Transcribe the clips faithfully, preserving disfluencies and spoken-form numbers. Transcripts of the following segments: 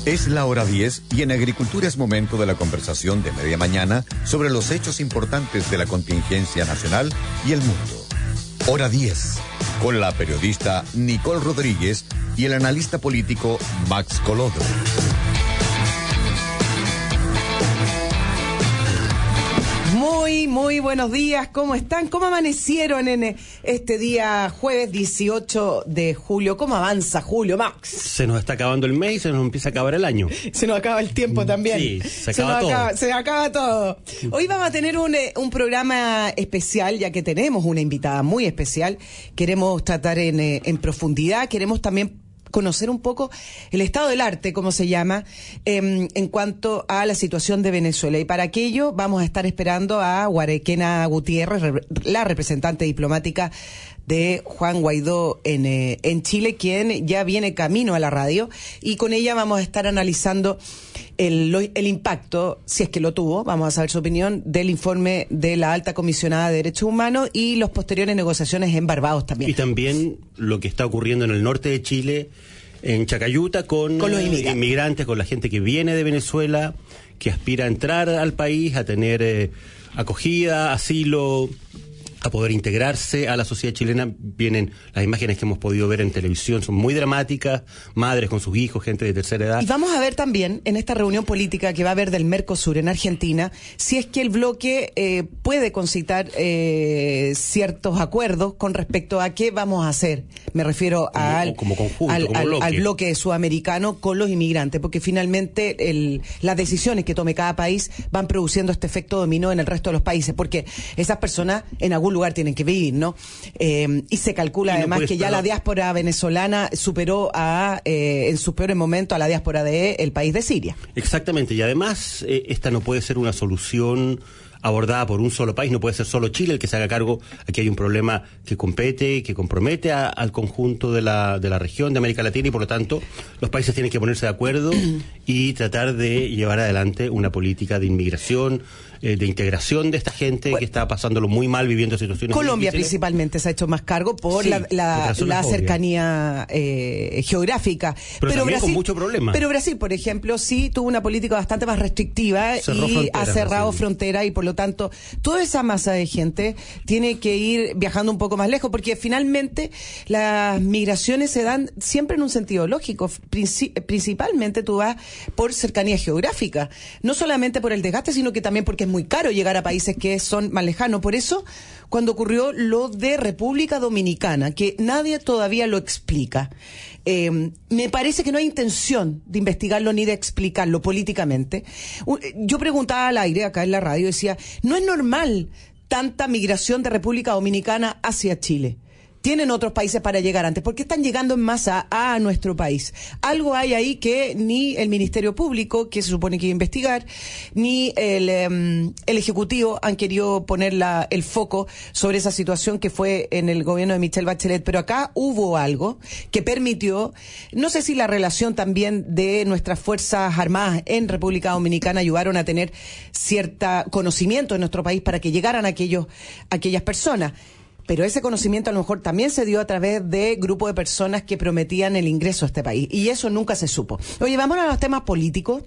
Es la hora diez y en Agricultura es momento de la conversación de media mañana sobre los hechos importantes de la contingencia nacional y el mundo. Hora diez, con la periodista Nicole Rodríguez y el analista político Max Colodro. Muy, muy buenos días, ¿cómo están? ¿Cómo amanecieron en este día jueves dieciocho de julio? ¿Cómo avanza julio, Max? Se nos está acabando el mes y se nos empieza a acabar el año. Se nos acaba el tiempo también. Sí, se acaba se todo. Acaba, se acaba todo. Hoy vamos a tener un, un programa especial, ya que tenemos una invitada muy especial. Queremos tratar en, en profundidad, queremos también conocer un poco el estado del arte, como se llama, eh, en cuanto a la situación de Venezuela. Y para aquello vamos a estar esperando a Guarequena Gutiérrez, re, la representante diplomática de Juan Guaidó en, eh, en Chile, quien ya viene camino a la radio, y con ella vamos a estar analizando el, el impacto, si es que lo tuvo, vamos a saber su opinión, del informe de la Alta Comisionada de Derechos Humanos y las posteriores negociaciones en Barbados también. Y también lo que está ocurriendo en el norte de Chile, en Chacayuta, con, con los inmigrantes. inmigrantes, con la gente que viene de Venezuela, que aspira a entrar al país, a tener eh, acogida, asilo, a poder integrarse a la sociedad chilena. Vienen las imágenes que hemos podido ver en televisión, son muy dramáticas, madres con sus hijos, gente de tercera edad. Y vamos a ver también en esta reunión política que va a haber del Mercosur en Argentina, si es que el bloque eh, puede concitar eh, ciertos acuerdos con respecto a qué vamos a hacer. Me refiero como, al, como conjunto, al, como al, bloque. al bloque sudamericano con los inmigrantes, porque finalmente el, las decisiones que tome cada país van produciendo este efecto dominó en el resto de los países, porque esas personas en algún lugar tienen que vivir, ¿no? Eh, y se calcula y no además que ya la diáspora venezolana superó a eh, en sus peores momentos a la diáspora de el país de Siria. Exactamente, y además eh, esta no puede ser una solución abordada por un solo país, no puede ser solo Chile el que se haga cargo. Aquí hay un problema que compete, que compromete a, al conjunto de la, de la región de América Latina, y por lo tanto los países tienen que ponerse de acuerdo y tratar de llevar adelante una política de inmigración, eh, de integración de esta gente bueno, que está pasándolo muy mal, viviendo situaciones Colombia principalmente se ha hecho más cargo por sí, la, la, la cercanía eh, geográfica. Pero, pero Brasil, con mucho problema. Pero Brasil, por ejemplo, sí tuvo una política bastante más restrictiva Cerró y ha cerrado fronteras, y por lo tanto toda esa masa de gente tiene que ir viajando un poco más lejos, porque finalmente las migraciones se dan siempre en un sentido lógico. Princi- principalmente tú vas por cercanía geográfica, no solamente por el desgaste, sino que también porque es muy caro llegar a países que son más lejanos. Por eso, cuando ocurrió lo de República Dominicana, que nadie todavía lo explica, eh, me parece que no hay intención de investigarlo ni de explicarlo políticamente. Yo preguntaba al aire acá en la radio, decía, no es normal tanta migración de República Dominicana hacia Chile. Tienen otros países para llegar antes. ¿Por qué están llegando en masa a nuestro país? Algo hay ahí que ni el Ministerio Público, que se supone que iba a investigar, ni el, um, el Ejecutivo han querido poner la, el foco sobre esa situación que fue en el gobierno de Michelle Bachelet. Pero acá hubo algo que permitió, no sé si la relación también de nuestras Fuerzas Armadas en República Dominicana ayudaron a tener cierto conocimiento en nuestro país para que llegaran aquellos, aquellas personas. Pero ese conocimiento a lo mejor también se dio a través de grupos de personas que prometían el ingreso a este país. Y eso nunca se supo. Oye, vamos a los temas políticos.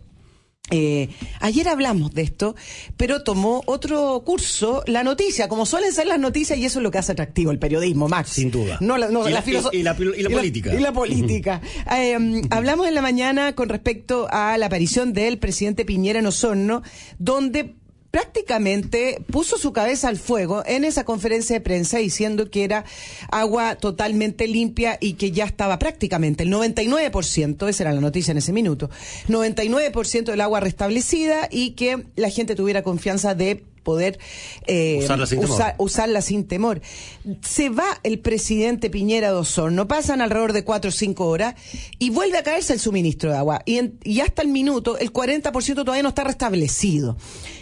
Eh, ayer hablamos de esto, pero tomó otro curso la noticia, como suelen ser las noticias, y eso es lo que hace atractivo el periodismo, Max. Sin duda. No, la, no, y, la la, filoso- y, y, la, y la y política. La, y la política. eh, hablamos en la mañana con respecto a la aparición del presidente Piñera en Osorno, donde prácticamente puso su cabeza al fuego en esa conferencia de prensa diciendo que era agua totalmente limpia y que ya estaba prácticamente el noventa y nueve por ciento, esa era la noticia en ese minuto, noventa y nueve por ciento del agua restablecida, y que la gente tuviera confianza de poder eh, usarla, sin usar, usarla sin temor. Se va el presidente Piñera de Osorno, pasan alrededor de cuatro o cinco horas y vuelve a caerse el suministro de agua, y, en, y hasta el minuto el cuarenta por ciento todavía no está restablecido.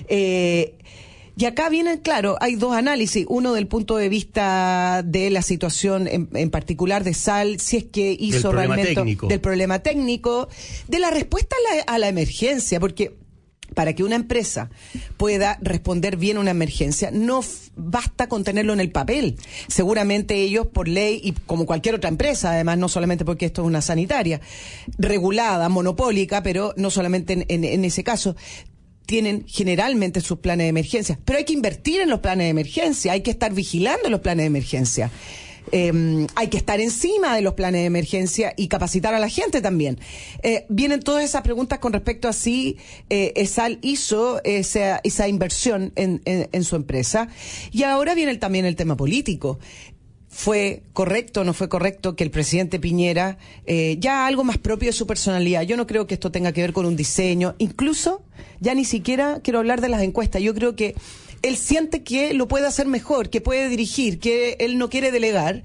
Eh, Y acá vienen, claro, hay dos análisis, uno del punto de vista de la situación en, en particular de Sal, si es que hizo del realmente técnico. del problema técnico, de la respuesta a la, a la emergencia, porque Para que una empresa pueda responder bien a una emergencia, no f- basta con tenerlo en el papel. Seguramente ellos, por ley, y como cualquier otra empresa, además, no solamente porque esto es una sanitaria, regulada, monopólica, pero no solamente en, en, en ese caso, tienen generalmente sus planes de emergencia. Pero hay que invertir en los planes de emergencia, hay que estar vigilando los planes de emergencia. Eh, hay que estar encima de los planes de emergencia y capacitar a la gente también. Eh, vienen todas esas preguntas con respecto a si eh, ESAL hizo esa, esa inversión en, en, en su empresa. Y ahora viene el, también el tema político. ¿Fue correcto o no fue correcto que el presidente Piñera, eh, ya algo más propio de su personalidad? Yo no creo que esto tenga que ver con un diseño. Incluso, ya ni siquiera quiero hablar de las encuestas. Yo creo que él siente que lo puede hacer mejor, que puede dirigir, que él no quiere delegar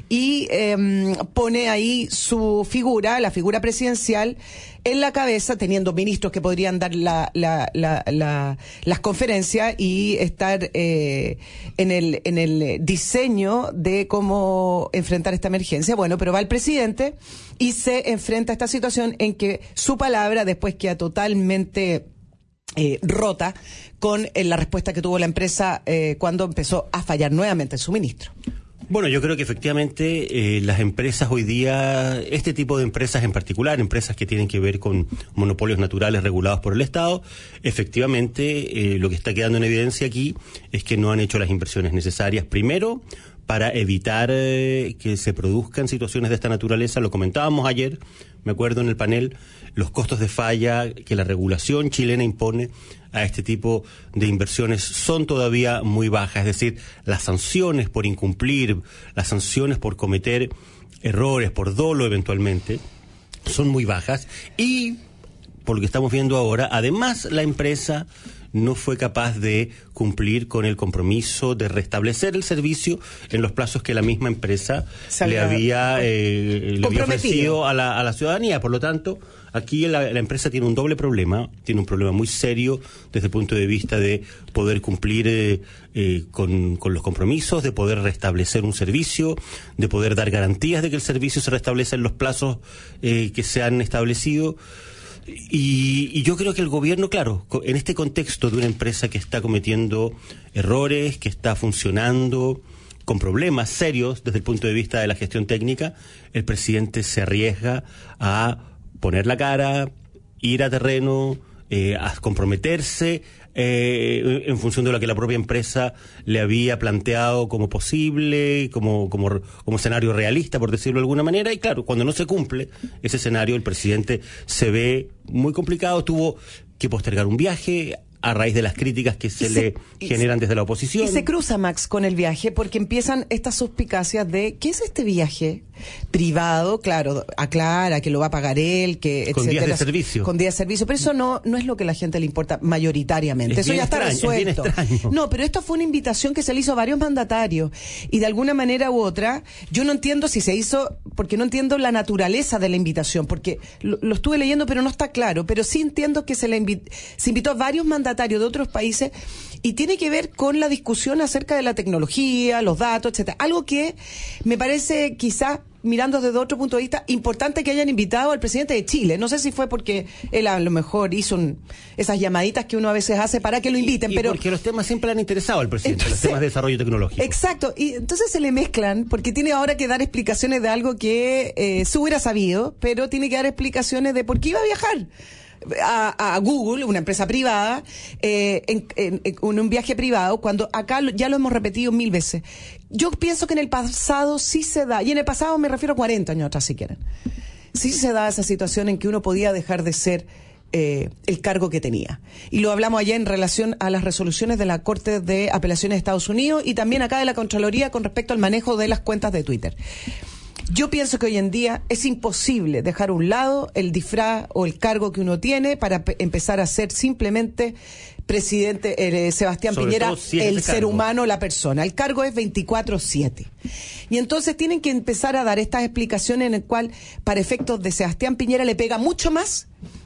y eh, pone ahí su figura, la figura presidencial, en la cabeza, teniendo ministros que podrían dar la, la, la, la, las conferencias y estar eh, en el en el diseño de cómo enfrentar esta emergencia. Bueno, pero va el presidente y se enfrenta a esta situación en que su palabra después queda totalmente Eh, rota con eh, la respuesta que tuvo la empresa eh, cuando empezó a fallar nuevamente el suministro. Bueno, yo creo que efectivamente eh, las empresas hoy día, este tipo de empresas en particular, empresas que tienen que ver con monopolios naturales regulados por el Estado, efectivamente eh, lo que está quedando en evidencia aquí es que no han hecho las inversiones necesarias, primero, para evitar eh, que se produzcan situaciones de esta naturaleza. Lo comentábamos ayer, me acuerdo en el panel, los costos de falla que la regulación chilena impone a este tipo de inversiones son todavía muy bajas, es decir, las sanciones por incumplir, las sanciones por cometer errores, por dolo eventualmente, son muy bajas y, por lo que estamos viendo ahora, además la empresa no fue capaz de cumplir con el compromiso de restablecer el servicio en los plazos que la misma empresa Salga, le había, eh, le había ofrecido a la, a la ciudadanía. Por lo tanto, aquí la, la empresa tiene un doble problema, tiene un problema muy serio desde el punto de vista de poder cumplir eh, eh, con, con los compromisos, de poder restablecer un servicio, de poder dar garantías de que el servicio se restablece en los plazos eh, que se han establecido. Y, y yo creo que el gobierno, claro, en este contexto de una empresa que está cometiendo errores, que está funcionando con problemas serios desde el punto de vista de la gestión técnica, el presidente se arriesga a poner la cara, ir a terreno, eh, a comprometerse eh, en función de lo que la propia empresa le había planteado como posible, como, como, como escenario realista, por decirlo de alguna manera. Y claro, cuando no se cumple ese escenario, el presidente se ve muy complicado, tuvo que postergar un viaje a raíz de las críticas que se, se le generan se, desde la oposición. Y se cruza, Max, con el viaje, porque empiezan estas suspicacias de ¿qué es este viaje privado? Claro, aclara que lo va a pagar él, que con etcétera, días de servicio. Con días de servicio, pero eso no no es lo que a la gente le importa mayoritariamente. Es eso ya está extraño, resuelto. Es bien extraño. No, pero esto fue una invitación que se le hizo a varios mandatarios y de alguna manera u otra, yo no entiendo si se hizo, porque no entiendo la naturaleza de la invitación, porque lo, lo estuve leyendo pero no está claro, pero sí entiendo que se le invi- se invitó a varios mandatarios de otros países y tiene que ver con la discusión acerca de la tecnología, los datos, etcétera. Algo que me parece quizás, mirando desde otro punto de vista, importante que hayan invitado al presidente de Chile. No sé si fue porque él a lo mejor hizo un, esas llamaditas que uno a veces hace para que lo inviten, y, y pero porque los temas siempre le han interesado al presidente, entonces, los temas de desarrollo tecnológico. Exacto, y entonces se le mezclan, porque tiene ahora que dar explicaciones de algo que eh, se hubiera sabido, pero tiene que dar explicaciones de por qué iba a viajar. A, a Google, una empresa privada, eh, en, en, en un viaje privado, cuando acá lo, ya lo hemos repetido mil veces. Yo pienso que en el pasado sí se da, y en el pasado me refiero a cuarenta años atrás si quieren, sí se da esa situación en que uno podía dejar de ser eh, el cargo que tenía. Y lo hablamos ayer en relación a las resoluciones de la Corte de Apelaciones de Estados Unidos y también acá de la Contraloría con respecto al manejo de las cuentas de Twitter. Yo pienso que hoy en día es imposible dejar a un lado el disfraz o el cargo que uno tiene para pe- empezar a ser simplemente presidente, eh, Sebastián Sobre Piñera, todo si es el ese ser cargo. humano, la persona. El cargo es veinticuatro siete. Y entonces tienen que empezar a dar estas explicaciones en el cual, para efectos de Sebastián Piñera, le pega mucho más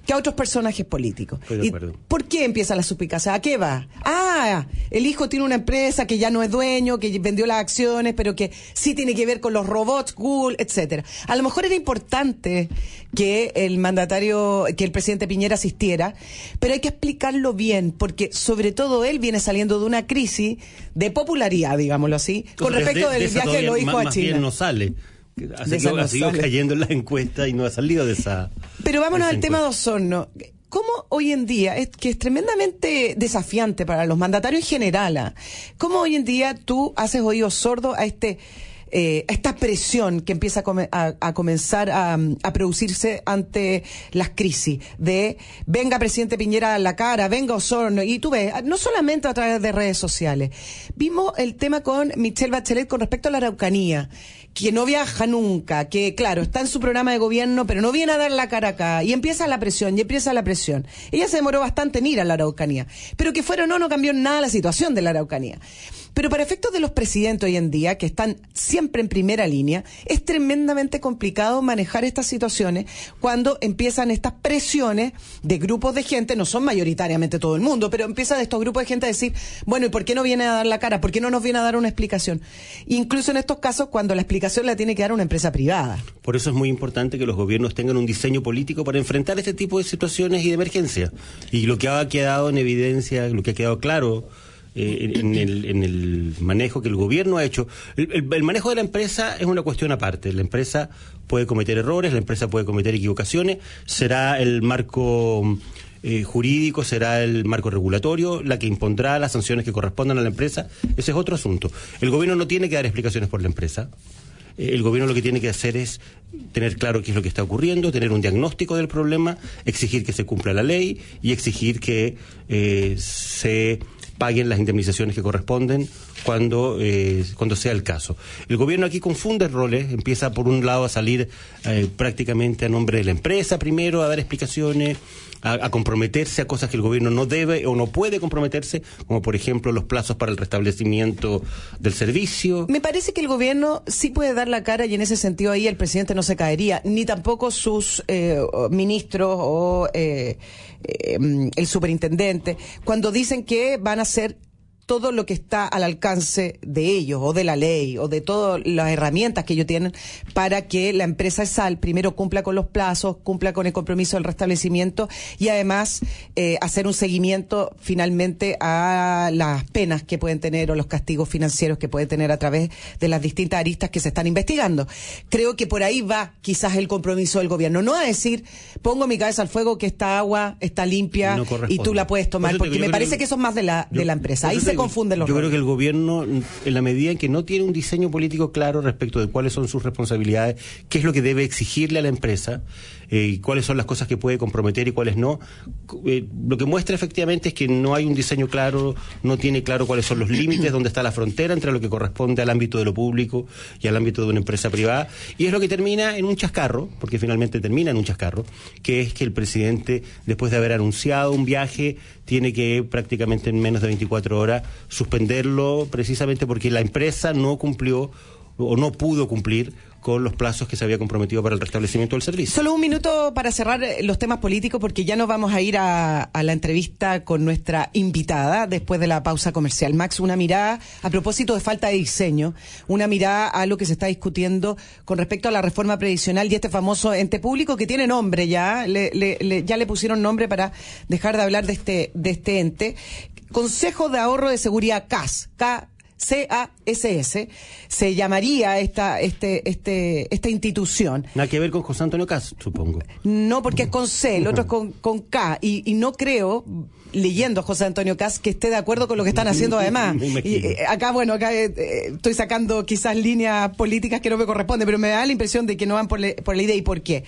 que a otros personajes políticos. Estoy de ¿Y por qué empieza la suspicacia? ¿A qué va? Ah, el hijo tiene una empresa que ya no es dueño, que vendió las acciones, pero que sí tiene que ver con los robots, Google, etcétera. A lo mejor era importante que el mandatario, que el presidente Piñera asistiera, pero hay que explicarlo bien, porque sobre todo él viene saliendo de una crisis de popularidad, digámoslo así, con respecto de, del de viaje de los hijos a China. Más bien no sale. Ha seguido cayendo en las encuestas y no ha salido de esa. Pero vámonos al tema de Osorno. ¿Cómo hoy en día, es que es tremendamente desafiante para los mandatarios en general, cómo hoy en día tú haces oídos sordos a este eh, a esta presión que empieza a, come, a, a comenzar a, a producirse ante las crisis de venga presidente Piñera a la cara, venga Osorno, y tú ves, no solamente a través de redes sociales. Vimos el tema con Michelle Bachelet con respecto a la Araucanía, que no viaja nunca, que claro, está en su programa de gobierno, pero no viene a dar la cara acá, y empieza la presión, y empieza la presión. Ella se demoró bastante en ir a la Araucanía, pero que fuera o no, no cambió en nada la situación de la Araucanía. Pero para efectos de los presidentes hoy en día, que están siempre en primera línea, es tremendamente complicado manejar estas situaciones cuando empiezan estas presiones de grupos de gente, no son mayoritariamente todo el mundo, pero empiezan estos grupos de gente a decir, bueno, ¿y por qué no viene a dar la cara? ¿Por qué no nos viene a dar una explicación? Incluso en estos casos, cuando la explicación la tiene que dar una empresa privada. Por eso es muy importante que los gobiernos tengan un diseño político para enfrentar este tipo de situaciones y de emergencia. Y lo que ha quedado en evidencia, lo que ha quedado claro eh, en, el, en el manejo que el gobierno ha hecho, el, el, el manejo de la empresa es una cuestión aparte. La empresa puede cometer errores, la empresa puede cometer equivocaciones, será el marco eh, jurídico, será el marco regulatorio la que impondrá las sanciones que correspondan a la empresa. Ese es otro asunto. El gobierno no tiene que dar explicaciones por la empresa. El gobierno lo que tiene que hacer es tener claro qué es lo que está ocurriendo, tener un diagnóstico del problema, exigir que se cumpla la ley y exigir que eh, se paguen las indemnizaciones que corresponden cuando eh, cuando sea el caso. El gobierno aquí confunde roles, empieza por un lado a salir eh, prácticamente a nombre de la empresa primero, a dar explicaciones, a, a comprometerse a cosas que el gobierno no debe o no puede comprometerse, como por ejemplo los plazos para el restablecimiento del servicio. Me parece que el gobierno sí puede dar la cara y en ese sentido ahí el presidente no se caería, ni tampoco sus eh, ministros o eh, eh, el superintendente, cuando dicen que van a hacer todo lo que está al alcance de ellos, o de la ley, o de todas las herramientas que ellos tienen para que la empresa ESAL primero cumpla con los plazos, cumpla con el compromiso del restablecimiento y además eh, hacer un seguimiento finalmente a las penas que pueden tener o los castigos financieros que pueden tener a través de las distintas aristas que se están investigando. Creo que por ahí va quizás el compromiso del gobierno, no a decir pongo mi cabeza al fuego que esta agua está limpia no y tú la puedes tomar, porque me parece que eso es más de la, yo, de la empresa. Ahí se confunden los Yo roles. creo que el gobierno, en la medida en que no tiene un diseño político claro respecto de cuáles son sus responsabilidades, qué es lo que debe exigirle a la empresa, eh, cuáles son las cosas que puede comprometer y cuáles no, eh, lo que muestra efectivamente es que no hay un diseño claro, no tiene claro cuáles son los límites, dónde está la frontera entre lo que corresponde al ámbito de lo público y al ámbito de una empresa privada, y es lo que termina en un chascarro, porque finalmente termina en un chascarro, que es que el presidente, después de haber anunciado un viaje, tiene que prácticamente en menos de veinticuatro horas suspenderlo, precisamente porque la empresa no cumplió o no pudo cumplir con los plazos que se había comprometido para el restablecimiento del servicio. Solo un minuto para cerrar los temas políticos, porque ya nos vamos a ir a, a la entrevista con nuestra invitada después de la pausa comercial. Max, una mirada a propósito de falta de diseño, una mirada a lo que se está discutiendo con respecto a la reforma previsional y este famoso ente público que tiene nombre ya, le, le, le, ya le pusieron nombre para dejar de hablar de este, de este ente. Consejo de Ahorro de Seguridad C A S, K C A S S, se llamaría esta este este esta institución. Nada que ver con José Antonio Caz, supongo. No, porque es con C, el otro es con, con K, y, y no creo, leyendo a José Antonio Caz, que esté de acuerdo con lo que están haciendo además. Y eh, acá, bueno, acá eh, estoy sacando quizás líneas políticas que no me corresponden, pero me da la impresión de que no van por, le, por la idea. ¿Y por qué?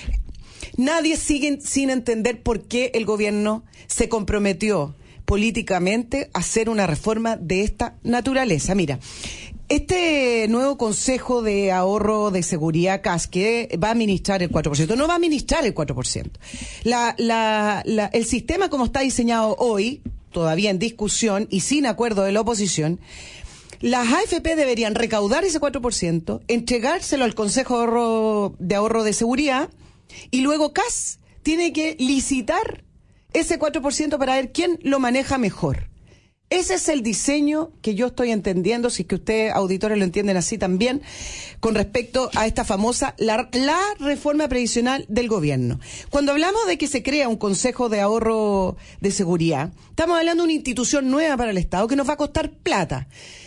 Nadie sigue sin entender por qué el gobierno se comprometió políticamente hacer una reforma de esta naturaleza. Mira, este nuevo Consejo de Ahorro de Seguridad C A S, que va a administrar el cuatro por ciento, no va a administrar el cuatro por ciento. La, la, la, el sistema como está diseñado hoy, todavía en discusión y sin acuerdo de la oposición, las A F P deberían recaudar ese cuatro por ciento, entregárselo al Consejo de Ahorro de, Ahorro de Seguridad y luego C A S tiene que licitar ese cuatro por ciento para ver quién lo maneja mejor. Ese es el diseño que yo estoy entendiendo, si es que ustedes, auditores, lo entienden así también, con respecto a esta famosa, la, la reforma previsional del gobierno. Cuando hablamos de que se crea un Consejo de Ahorro de Seguridad, estamos hablando de una institución nueva para el Estado que nos va a costar plata.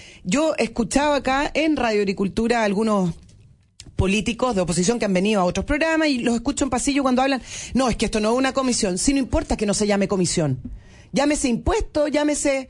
Yo escuchaba acá en Radio Agricultura a algunos políticos de oposición que han venido a otros programas y los escucho en pasillo cuando hablan, no, es que esto no es una comisión. Si no importa que no se llame comisión. Llámese impuesto, llámese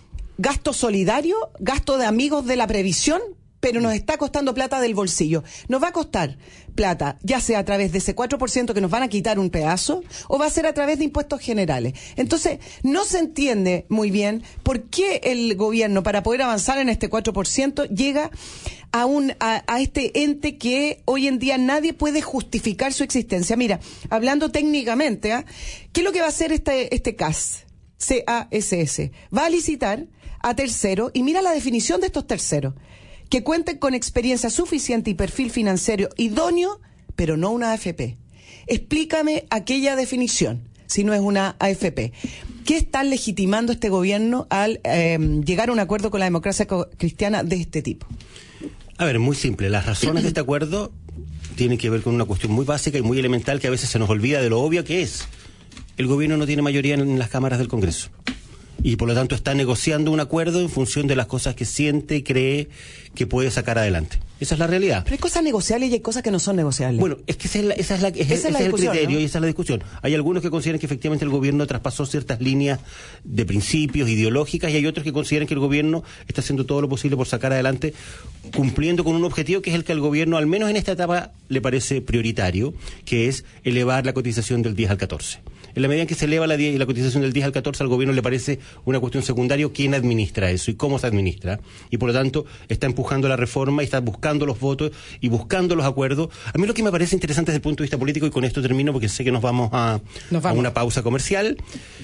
gasto solidario, gasto de amigos de la previsión, pero nos está costando plata del bolsillo. Nos va a costar plata, ya sea a través de ese cuatro por ciento que nos van a quitar un pedazo, o va a ser a través de impuestos generales. Entonces, no se entiende muy bien por qué el gobierno, para poder avanzar en este cuatro por ciento, llega a, un, a, a este ente que hoy en día nadie puede justificar su existencia. Mira, hablando técnicamente, ¿eh? ¿Qué es lo que va a hacer este, este C A S? C A S S. Va a licitar a terceros, y mira la definición de estos terceros: que cuenten con experiencia suficiente y perfil financiero idóneo, pero no una A F P. Explícame aquella definición, si no es una A F P. ¿Qué está legitimando este gobierno al eh, llegar a un acuerdo con la democracia cristiana de este tipo? A ver, muy simple. Las razones de este acuerdo tienen que ver con una cuestión muy básica y muy elemental que a veces se nos olvida de lo obvio que es. El gobierno no tiene mayoría en las cámaras del Congreso. Y por lo tanto está negociando un acuerdo en función de las cosas que siente y cree que puede sacar adelante. Esa es la realidad. Pero hay cosas negociables y hay cosas que no son negociables. Bueno, es que esa es, la, esa es, la, esa esa es, es el criterio, ¿no? Y esa es la discusión. Hay algunos que consideran que efectivamente el gobierno traspasó ciertas líneas de principios ideológicas, y hay otros que consideran que el gobierno está haciendo todo lo posible por sacar adelante, cumpliendo con un objetivo que es el que al gobierno, al menos en esta etapa, le parece prioritario, que es elevar la cotización del diez al catorce. En la medida en que se eleva la, la cotización del diez al catorce, al gobierno le parece una cuestión secundaria quién administra eso y cómo se administra. Y por lo tanto está empujando la reforma y está buscando los votos y buscando los acuerdos. A mí lo que me parece interesante desde el punto de vista político, y con esto termino porque sé que nos vamos a, nos vamos. a una pausa comercial.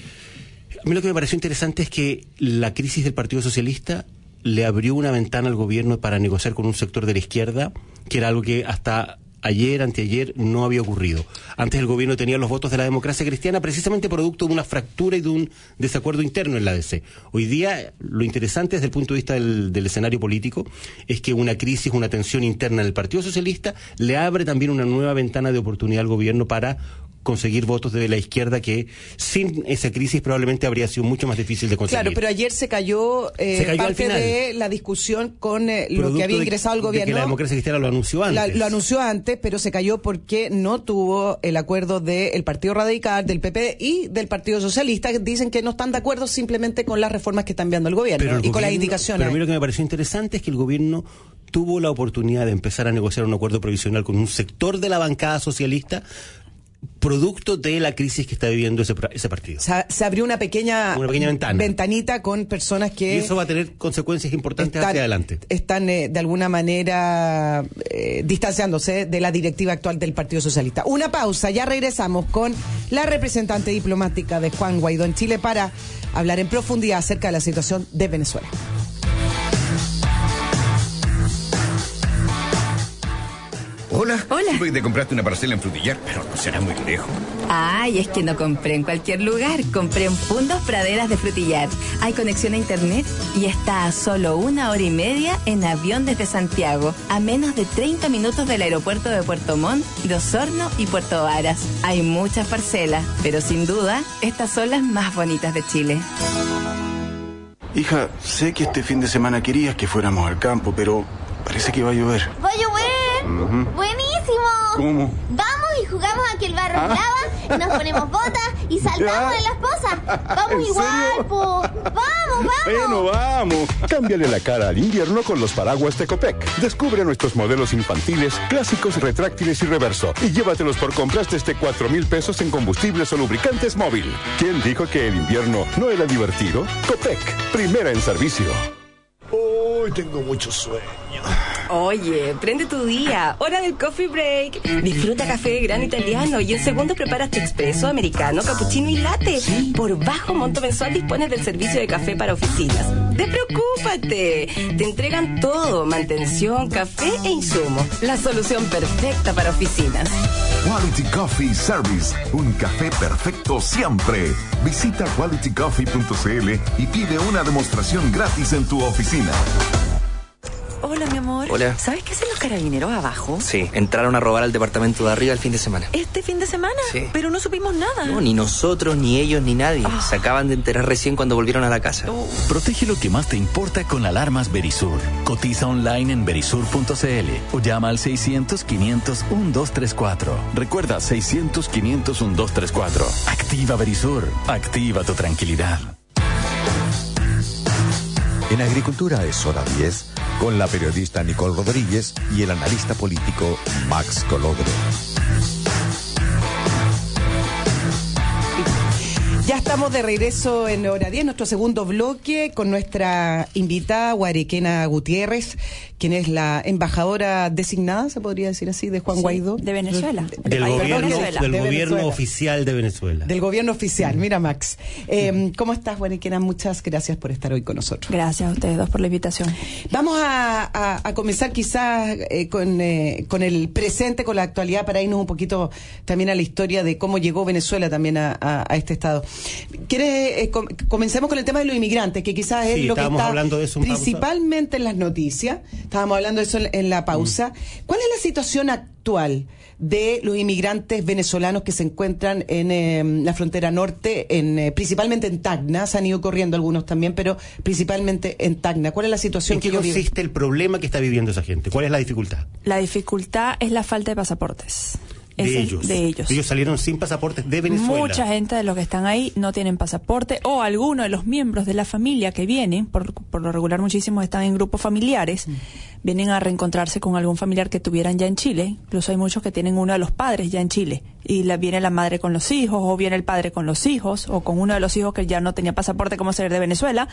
A mí lo que me pareció interesante es que la crisis del Partido Socialista le abrió una ventana al gobierno para negociar con un sector de la izquierda, que era algo que hasta ayer, anteayer, no había ocurrido. Antes el gobierno tenía los votos de la democracia cristiana precisamente producto de una fractura y de un desacuerdo interno en la A D C. Hoy día, lo interesante desde el punto de vista del, del escenario político es que una crisis, una tensión interna en el Partido Socialista le abre también una nueva ventana de oportunidad al gobierno para conseguir votos de la izquierda que sin esa crisis probablemente habría sido mucho más difícil de conseguir. Claro, pero ayer se cayó, eh, se cayó parte de la discusión con eh, lo que había ingresado el gobierno. De que la democracia cristiana lo anunció antes. La, lo anunció antes, pero se cayó porque no tuvo el acuerdo del Partido Radical, del P P y del Partido Socialista, que dicen que no están de acuerdo simplemente con las reformas que está enviando el gobierno el y gobierno, con las indicaciones. Pero a mí lo que me pareció interesante es que el gobierno tuvo la oportunidad de empezar a negociar un acuerdo provisional con un sector de la bancada socialista, producto de la crisis que está viviendo ese, ese partido. Se, se abrió una pequeña, una pequeña ventana. ventanita con personas que... Y eso va a tener consecuencias importantes están, hacia adelante. Están eh, de alguna manera eh, distanciándose de la directiva actual del Partido Socialista. Una pausa, ya regresamos con la representante diplomática de Juan Guaidó en Chile para hablar en profundidad acerca de la situación de Venezuela. Hola. Hola. Supe que te compraste una parcela en Frutillar, pero no será muy lejos. Ay, es que no compré en cualquier lugar. Compré en Fundos Praderas de Frutillar. Hay conexión a internet y está a solo una hora y media en avión desde Santiago, a menos de treinta minutos del aeropuerto de Puerto Montt, de Osorno y Puerto Varas. Hay muchas parcelas, pero sin duda, estas son las más bonitas de Chile. Hija, sé que este fin de semana querías que fuéramos al campo, pero parece que va a llover. ¡Va a llover! Uh-huh. ¡Buenísimo! ¿Cómo? Vamos y jugamos a que el barro ah. lava, y nos ponemos botas y saltamos ya. en las pozas. Vamos igual, po. ¡Vamos, vamos! Bueno, vamos. Cámbiale la cara al invierno con los paraguas de Copec. Descubre nuestros modelos infantiles, clásicos, retráctiles y reverso. Y llévatelos por compras desde cuatro mil pesos en combustibles o lubricantes móvil. ¿Quién dijo que el invierno no era divertido? Copec, primera en servicio. Hoy tengo mucho sueño. Oye, prende tu día. Hora del coffee break. Disfruta café de grano italiano y en segundo preparas tu expreso, americano, cappuccino y latte. Por bajo monto mensual dispones del servicio de café para oficinas. Despreocúpate. Te entregan todo: mantención, café e insumos. La solución perfecta para oficinas. Quality Coffee Service. Un café perfecto siempre. Visita quality coffee punto c l y pide una demostración gratis en tu oficina. Hola, mi amor. Hola. ¿Sabes qué hacen los carabineros abajo? Sí, entraron a robar al departamento de arriba el fin de semana. ¿Este fin de semana? Sí. Pero no supimos nada. No, ni nosotros, ni ellos, ni nadie. Oh. Se acaban de enterar recién cuando volvieron a la casa. Oh. Protege lo que más te importa con alarmas Verisur. Cotiza online en verisur punto c l o llama al seiscientos, quinientos, doce treinta y cuatro. Recuerda, seiscientos, quinientos, doce treinta y cuatro. Activa Verisur. Activa tu tranquilidad. En Agricultura es hora diez, con la periodista Nicole Rodríguez y el analista político Max Colodro. Ya estamos de regreso en Hora diez, nuestro segundo bloque, con nuestra invitada Guarequena Gutiérrez, quien es la embajadora designada, se podría decir así, de Juan sí, Guaidó. De Venezuela. Del, del gobierno, Venezuela. Del de gobierno Venezuela. oficial de Venezuela. Del gobierno oficial, mira Max. Eh, ¿Cómo estás, Guarequena? Muchas gracias por estar hoy con nosotros. Gracias a ustedes dos por la invitación. Vamos a, a, a comenzar quizás eh, con, eh, con el presente, con la actualidad, para irnos un poquito también a la historia de cómo llegó Venezuela también a, a, a este estado. ¿Quieres Eh, com- comencemos con el tema de los inmigrantes, que quizás es sí, lo que está hablando de eso en principalmente pausa. En las noticias. Estábamos hablando de eso en, en la pausa. Mm. ¿Cuál es la situación actual de los inmigrantes venezolanos que se encuentran en eh, la frontera norte, en eh, principalmente en Tacna? Se han ido corriendo algunos también, pero principalmente en Tacna. ¿Cuál es la situación? ¿En qué que consiste el problema que está viviendo esa gente? ¿Cuál es la dificultad? La dificultad es la falta de pasaportes. De Ese, ellos. de ellos. Ellos salieron sin pasaportes de Venezuela. Mucha gente de los que están ahí no tienen pasaporte, o algunos de los miembros de la familia que vienen, por, por lo regular muchísimos están en grupos familiares, mm. vienen a reencontrarse con algún familiar que tuvieran ya en Chile. Incluso hay muchos que tienen uno de los padres ya en Chile, y la, viene la madre con los hijos, o viene el padre con los hijos, o con uno de los hijos que ya no tenía pasaporte como ser de Venezuela.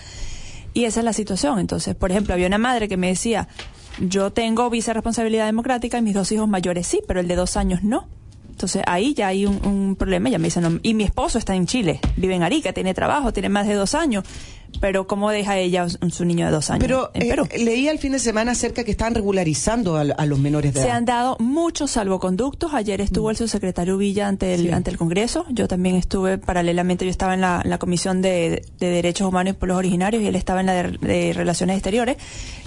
Y esa es la situación. Entonces, por ejemplo, había una madre que me decía: yo tengo visa de responsabilidad democrática y mis dos hijos mayores sí, pero el de dos años no. Entonces ahí ya hay un, un problema. Ya me dicen, no, y mi esposo está en Chile, vive en Arica, tiene trabajo, tiene más de dos años, pero ¿cómo deja ella su, su niño de dos años pero, en Perú? Eh, leí el fin de semana acerca que estaban regularizando a, a los menores de edad. Se han dado muchos salvoconductos. Ayer estuvo mm. el subsecretario Villa ante el, sí. ante el Congreso. Yo también estuve paralelamente, yo estaba en la, en la Comisión de, de Derechos Humanos y Pueblos Originarios, y él estaba en la de, de Relaciones Exteriores,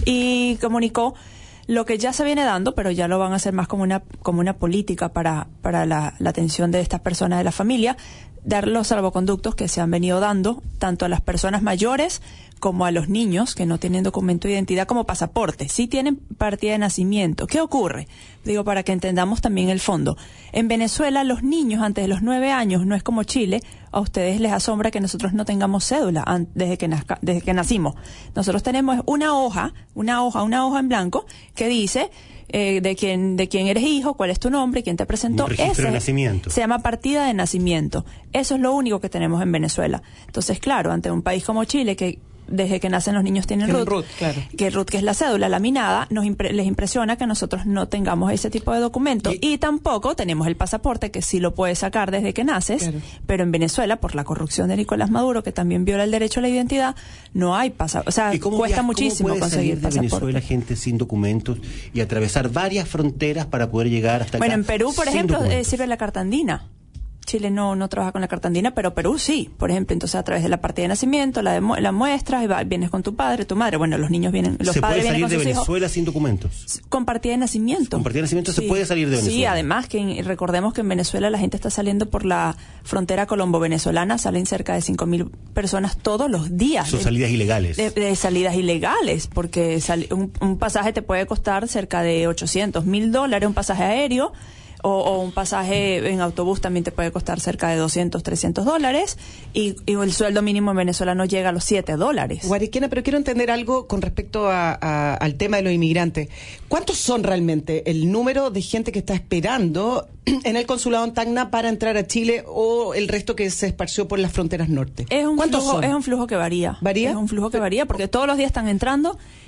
y comunicó lo que ya se viene dando, pero ya lo van a hacer más como una como una política para para la, la atención de estas personas de la familia, dar los salvoconductos que se han venido dando tanto a las personas mayores como a los niños que no tienen documento de identidad como pasaporte. Sí tienen partida de nacimiento. ¿Qué ocurre? Digo, para que entendamos también el fondo. En Venezuela, los niños antes de los nueve años, no es como Chile, a ustedes les asombra que nosotros no tengamos cédula an- desde que nazca- desde que nacimos. Nosotros tenemos una hoja, una hoja, una hoja en blanco que dice eh, de quién de quién eres hijo, cuál es tu nombre, quién te presentó. Un registro Ese de nacimiento. Se llama partida de nacimiento. Eso es lo único que tenemos en Venezuela. Entonces, claro, ante un país como Chile, que desde que nacen los niños tienen R U T, R U T, claro. que R U T, que es la cédula laminada, nos impre- les impresiona que nosotros no tengamos ese tipo de documentos, y, y tampoco tenemos el pasaporte, que sí lo puedes sacar desde que naces, claro. Pero en Venezuela, por la corrupción de Nicolás Maduro, que también viola el derecho a la identidad, no hay pasaporte. O sea, cuesta muchísimo ¿cómo puede conseguir salir de pasaporte? Venezuela gente sin documentos y atravesar varias fronteras para poder llegar hasta acá? Bueno, en Perú, por ejemplo, eh, sirve la carta andina. Chile no, no trabaja con la carta andina, pero Perú sí, por ejemplo. Entonces, a través de la partida de nacimiento, la, de, la muestras, y va, vienes con tu padre, tu madre. Bueno, los niños vienen, los ¿Se padres puede vienen salir con de sus Venezuela hijos. sin documentos? Con partida de nacimiento. Con partida de nacimiento sí. se puede salir de Venezuela. Sí, además que en, recordemos que en Venezuela la gente está saliendo por la frontera colombo-venezolana, salen cerca de cinco mil personas todos los días. Son de, salidas ilegales. De, de salidas ilegales, porque sal, un, un pasaje te puede costar cerca de ochocientos mil dólares, un pasaje aéreo. O, o un pasaje en autobús también te puede costar cerca de doscientos, trescientos dólares, y, y el sueldo mínimo en Venezuela no llega a los siete dólares. Guarequena, pero quiero entender algo con respecto a, a, al tema de los inmigrantes. ¿Cuántos son realmente el número de gente que está esperando en el consulado en Tacna para entrar a Chile, o el resto que se esparció por las fronteras norte? Es un ¿Cuántos flujo, son? Es un flujo que varía. ¿Varía? Es un flujo que varía, porque todos los días están entrando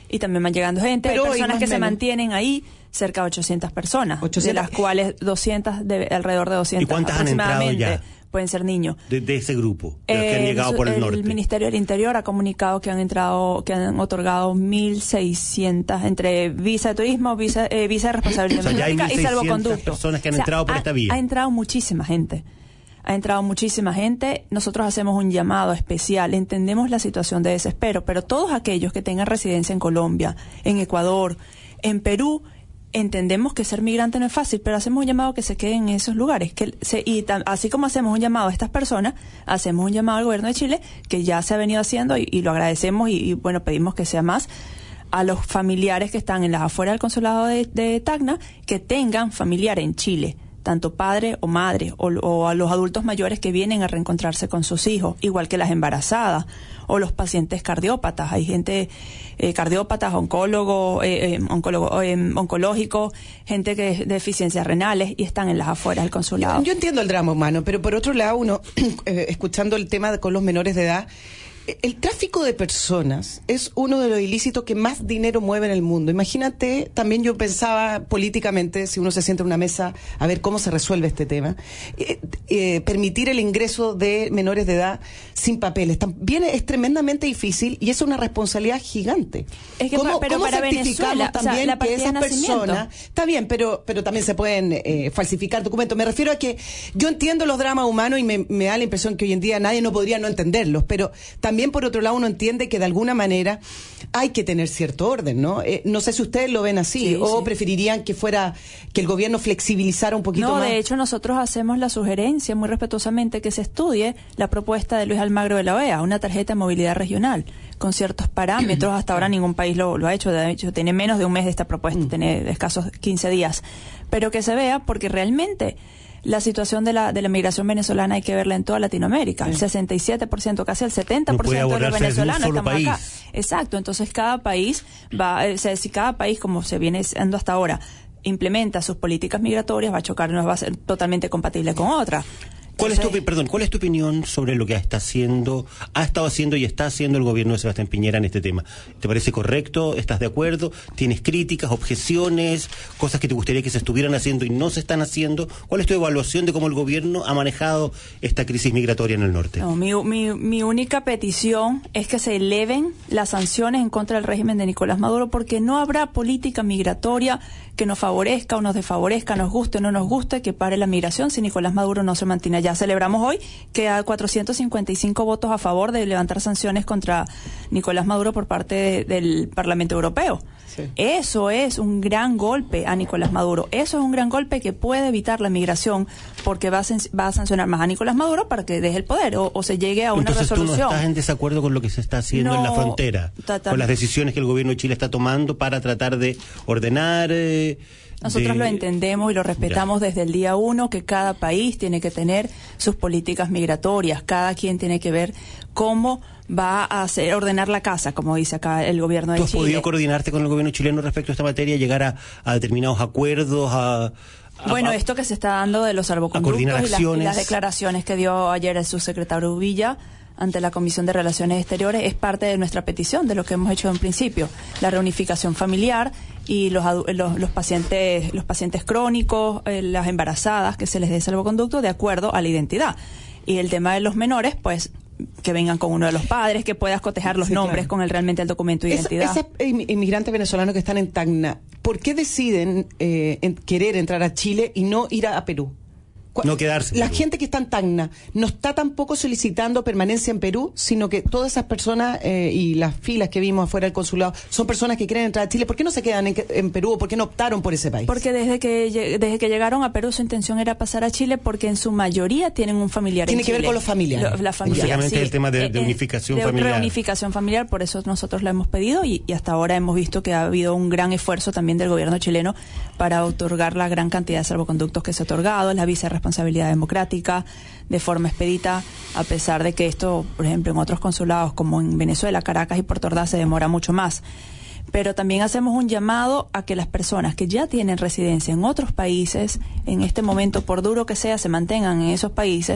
y también van llegando gente. Pero hay personas que menos. se mantienen ahí, cerca de ochocientas personas, ochocientas. de las cuales doscientas, de, alrededor de doscientas. ¿Y cuántas han entrado ya? Pueden ser niños. De, de ese grupo, de los que han Eh, llegado por el, el norte. El Ministerio del Interior ha comunicado que han entrado, que han otorgado mil seiscientas entre visa de turismo, visa, eh, visa de responsabilidad O sea, ya hay democrática y mil seiscientas salvoconducto. personas que han O sea, entrado por ha, esta vía. Ha entrado muchísima gente. Ha entrado muchísima gente. Nosotros hacemos un llamado especial. Entendemos la situación de desespero, pero todos aquellos que tengan residencia en Colombia, en Ecuador, en Perú, entendemos que ser migrante no es fácil, pero hacemos un llamado a que se queden en esos lugares. Que se, y tam, así como hacemos un llamado a estas personas, hacemos un llamado al gobierno de Chile, que ya se ha venido haciendo y, y lo agradecemos y, y bueno, pedimos que sea más, a los familiares que están en las afueras del consulado de, de Tacna, que tengan familiar en Chile, tanto padre o madre, o, o a los adultos mayores que vienen a reencontrarse con sus hijos, igual que las embarazadas, o los pacientes cardiópatas. Hay gente, eh, cardiópatas, oncólogos, eh, eh, oncólogo, eh, oncológicos, gente que es de deficiencias renales y están en las afueras del consulado. Yo, yo entiendo el drama humano, pero por otro lado, uno, eh, escuchando el tema de, con los menores de edad, el tráfico de personas es uno de los ilícitos que más dinero mueve en el mundo. Imagínate, también yo pensaba políticamente, si uno se sienta en una mesa a ver cómo se resuelve este tema, eh, eh, permitir el ingreso de menores de edad sin papeles. También es tremendamente difícil y es una responsabilidad gigante. Es que ¿Cómo, pero cómo para certificamos Venezuela, también o sea, la que partida esas de nacimiento. personas... Está bien, pero, pero también se pueden eh, falsificar documentos. Me refiero a que yo entiendo los dramas humanos y me, me da la impresión que hoy en día nadie no podría no entenderlos, pero también por otro lado uno entiende que de alguna manera hay que tener cierto orden, ¿no? Eh, no sé si ustedes lo ven así Sí, o sí. preferirían que fuera que el gobierno flexibilizara un poquito No, más. de hecho nosotros hacemos la sugerencia muy respetuosamente que se estudie la propuesta de Luis Almagro de la O E A, una tarjeta de movilidad regional con ciertos parámetros. Hasta ahora ningún país lo, lo ha hecho, de hecho tiene menos de un mes de esta propuesta, tiene escasos quince días, pero que se vea porque realmente la situación de la de la migración venezolana hay que verla en toda Latinoamérica. Sí. El sesenta y siete por ciento, casi el setenta por ciento no de los venezolanos estamos país. acá. País. Exacto, entonces cada país va, o sea, si cada país, como se viene haciendo hasta ahora, implementa sus políticas migratorias, va a chocar, no va a ser totalmente compatible con otra. ¿Cuál es tu, perdón, ¿cuál es tu opinión sobre lo que está haciendo, ha estado haciendo y está haciendo el gobierno de Sebastián Piñera en este tema? ¿Te parece correcto? ¿Estás de acuerdo? ¿Tienes críticas, objeciones, cosas que te gustaría que se estuvieran haciendo y no se están haciendo? ¿Cuál es tu evaluación de cómo el gobierno ha manejado esta crisis migratoria en el norte? No, mi, mi, mi única petición es que se eleven las sanciones en contra del régimen de Nicolás Maduro, porque no habrá política migratoria que nos favorezca o nos desfavorezca, nos guste o no nos guste, que pare la migración si Nicolás Maduro no se mantiene allá. Celebramos hoy que hay cuatrocientos cincuenta y cinco votos a favor de levantar sanciones contra Nicolás Maduro por parte de, del Parlamento Europeo. Sí. Eso es un gran golpe a Nicolás Maduro. Eso es un gran golpe que puede evitar la migración, porque va a, va a sancionar más a Nicolás Maduro para que deje el poder o, o se llegue a una Entonces, resolución. ¿tú no estás en desacuerdo con lo que se está haciendo no, en la frontera? Total. Con las decisiones que el gobierno de Chile está tomando para tratar de ordenar... Eh, Nosotros de... lo entendemos y lo respetamos ya. Desde el día uno, que cada país tiene que tener sus políticas migratorias, cada quien tiene que ver cómo va a hacer, ordenar la casa, como dice acá el gobierno de Chile. ¿Tú has Chile. podido coordinarte con el gobierno chileno respecto a esta materia, llegar a, a determinados acuerdos, a... Bueno, esto que se está dando de los salvoconductos y las, y las declaraciones que dio ayer el subsecretario Villa ante la Comisión de Relaciones Exteriores es parte de nuestra petición, de lo que hemos hecho en principio, la reunificación familiar y los, los, los pacientes los pacientes crónicos, eh, las embarazadas, que se les dé salvoconducto de acuerdo a la identidad. Y el tema de los menores, pues que vengan con uno de los padres, que puedas cotejar los sí, nombres claro. con el realmente el documento de es, identidad. Esos inmigrantes venezolanos que están en Tacna, ¿por qué deciden eh, en querer entrar a Chile y no ir a, a Perú? No quedarse. La gente que está en Tacna no está tampoco solicitando permanencia en Perú, sino que todas esas personas eh, y las filas que vimos afuera del consulado son personas que quieren entrar a Chile. ¿Por qué no se quedan en, en Perú o por qué no optaron por ese país? Porque desde que desde que llegaron a Perú su intención era pasar a Chile, porque en su mayoría tienen un familiar Tiene en que Chile. ver con los familiares. Lo, la familia, Básicamente sí. el tema de, de unificación de familiar. reunificación familiar, por eso nosotros lo hemos pedido y, y hasta ahora hemos visto que ha habido un gran esfuerzo también del gobierno chileno para otorgar la gran cantidad de salvoconductos que se ha otorgado, la visa de responsabilidad democrática de forma expedita, a pesar de que esto, por ejemplo, en otros consulados como en Venezuela, Caracas y Puerto Ordaz se demora mucho más. Pero también hacemos un llamado a que las personas que ya tienen residencia en otros países, en este momento, por duro que sea, se mantengan en esos países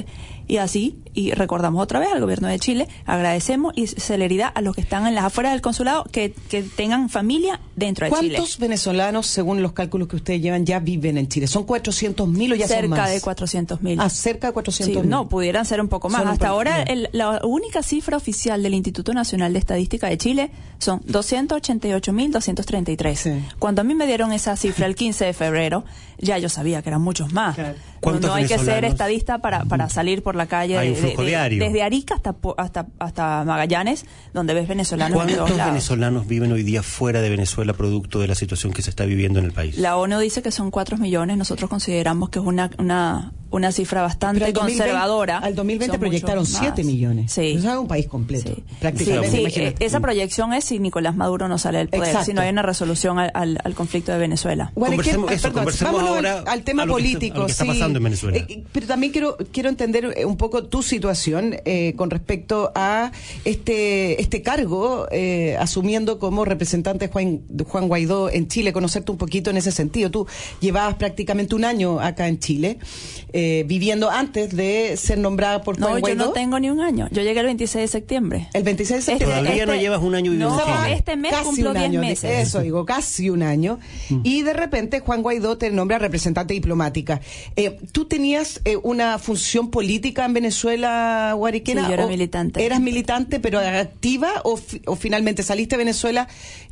Y así, y recordamos otra vez al gobierno de Chile, agradecemos y celeridad a los que están en las afueras del consulado que, que tengan familia dentro de Chile. ¿Cuántos venezolanos, según los cálculos que ustedes llevan, ya viven en Chile? ¿Son cuatrocientos mil o ya cerca son más? Cerca de cuatrocientos mil. Ah, cerca de cuatrocientos mil. Sí, no, pudieran ser un poco más. Son Hasta un po- ahora, el, la única cifra oficial del Instituto Nacional de Estadística de Chile son doscientos ochenta y ocho mil doscientos treinta y tres. Sí. Cuando a mí me dieron esa cifra el quince de febrero, ya yo sabía que eran muchos más. Claro. No, no hay que ser estadista para, para salir por la calle hay de, un flujo de, diario. desde Arica hasta, hasta, hasta Magallanes, donde ves venezolanos. ¿Cuántos venezolanos viven hoy día fuera de Venezuela producto de la situación que se está viviendo en el país? La ONU dice que son cuatro millones, nosotros consideramos que es una, una, una cifra bastante al conservadora. dos mil veinte, al dos mil veinte proyectaron siete millones. Sí. Eso es un país completo, sí. prácticamente. Sí, sí. Esa proyección es si Nicolás Maduro no sale del poder, Exacto. si no hay una resolución al, al, al conflicto de Venezuela. Bueno, conversemos, ¿qué, eso, perdón, conversemos ahora al, al tema a lo político. Que, a lo que está sí. pasando en Venezuela. Eh, pero también quiero quiero entender un poco tu situación eh, con respecto a este este cargo, eh, asumiendo como representante Juan, Juan Guaidó en Chile, conocerte un poquito en ese sentido. Tú llevabas prácticamente un año acá en Chile, eh, viviendo antes de ser nombrada por Juan no, Guaidó. No, yo no tengo ni un año. Yo llegué el veintiséis de septiembre. El veintiséis de septiembre. Todavía este, no llevas un año viviendo no, en Chile. Este mes casi cumplo diez meses. Eso digo, casi un año. Mm. Y de repente Juan Guaidó te nombra representante diplomática. Eh, ¿Tú tenías eh, una función política en Venezuela, Guariquena? Sí, yo era militante. ¿Eras militante, pero activa? ¿O, fi- o finalmente saliste a Venezuela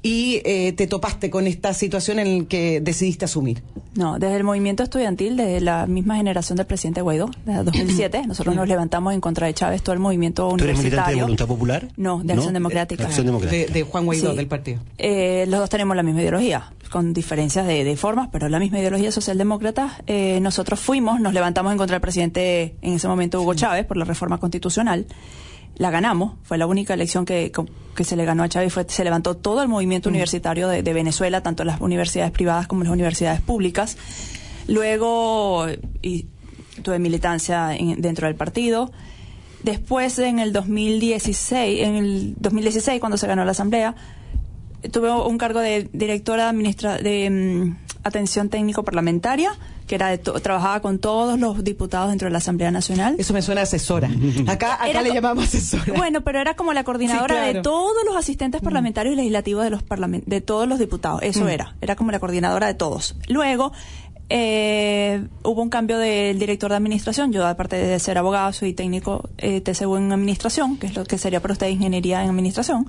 y eh, te topaste con esta situación en la que decidiste asumir? No, desde el movimiento estudiantil, desde la misma generación del presidente Guaidó, desde dos mil siete, nosotros nos levantamos en contra de Chávez, todo el movimiento ¿Tú universitario. eres militante de Voluntad Popular? No, de Acción ¿No? Democrática. Acción Democrática. De, de Juan Guaidó, sí. del partido. Eh, los dos tenemos la misma ideología, con diferencias de, de formas, pero la misma ideología socialdemócrata. Eh, nosotros fuimos, nos levantamos en contra del presidente, en ese momento Hugo Chávez, por la reforma constitucional. La ganamos, fue la única elección que, que se le ganó a Chávez, fue, se levantó todo el movimiento mm. universitario de, de Venezuela, tanto las universidades privadas como las universidades públicas. Luego y, tuve militancia en, dentro del partido. Después, en el dos mil dieciséis, en el dos mil dieciséis, cuando se ganó la asamblea, tuve un cargo de directora administra de um, atención técnico parlamentaria, que era de to- trabajaba con todos los diputados dentro de la Asamblea Nacional. Eso me suena a asesora. Acá, acá Era le co- llamamos asesora. Bueno, pero era como la coordinadora Sí, claro. de todos los asistentes parlamentarios y legislativos de los parlament- de todos los diputados. Eso Mm. era. Era como la coordinadora de todos. Luego, eh, hubo un cambio del director de administración. Yo, aparte de ser abogado, soy técnico eh, T C U en administración, que es lo que sería para usted ingeniería en administración.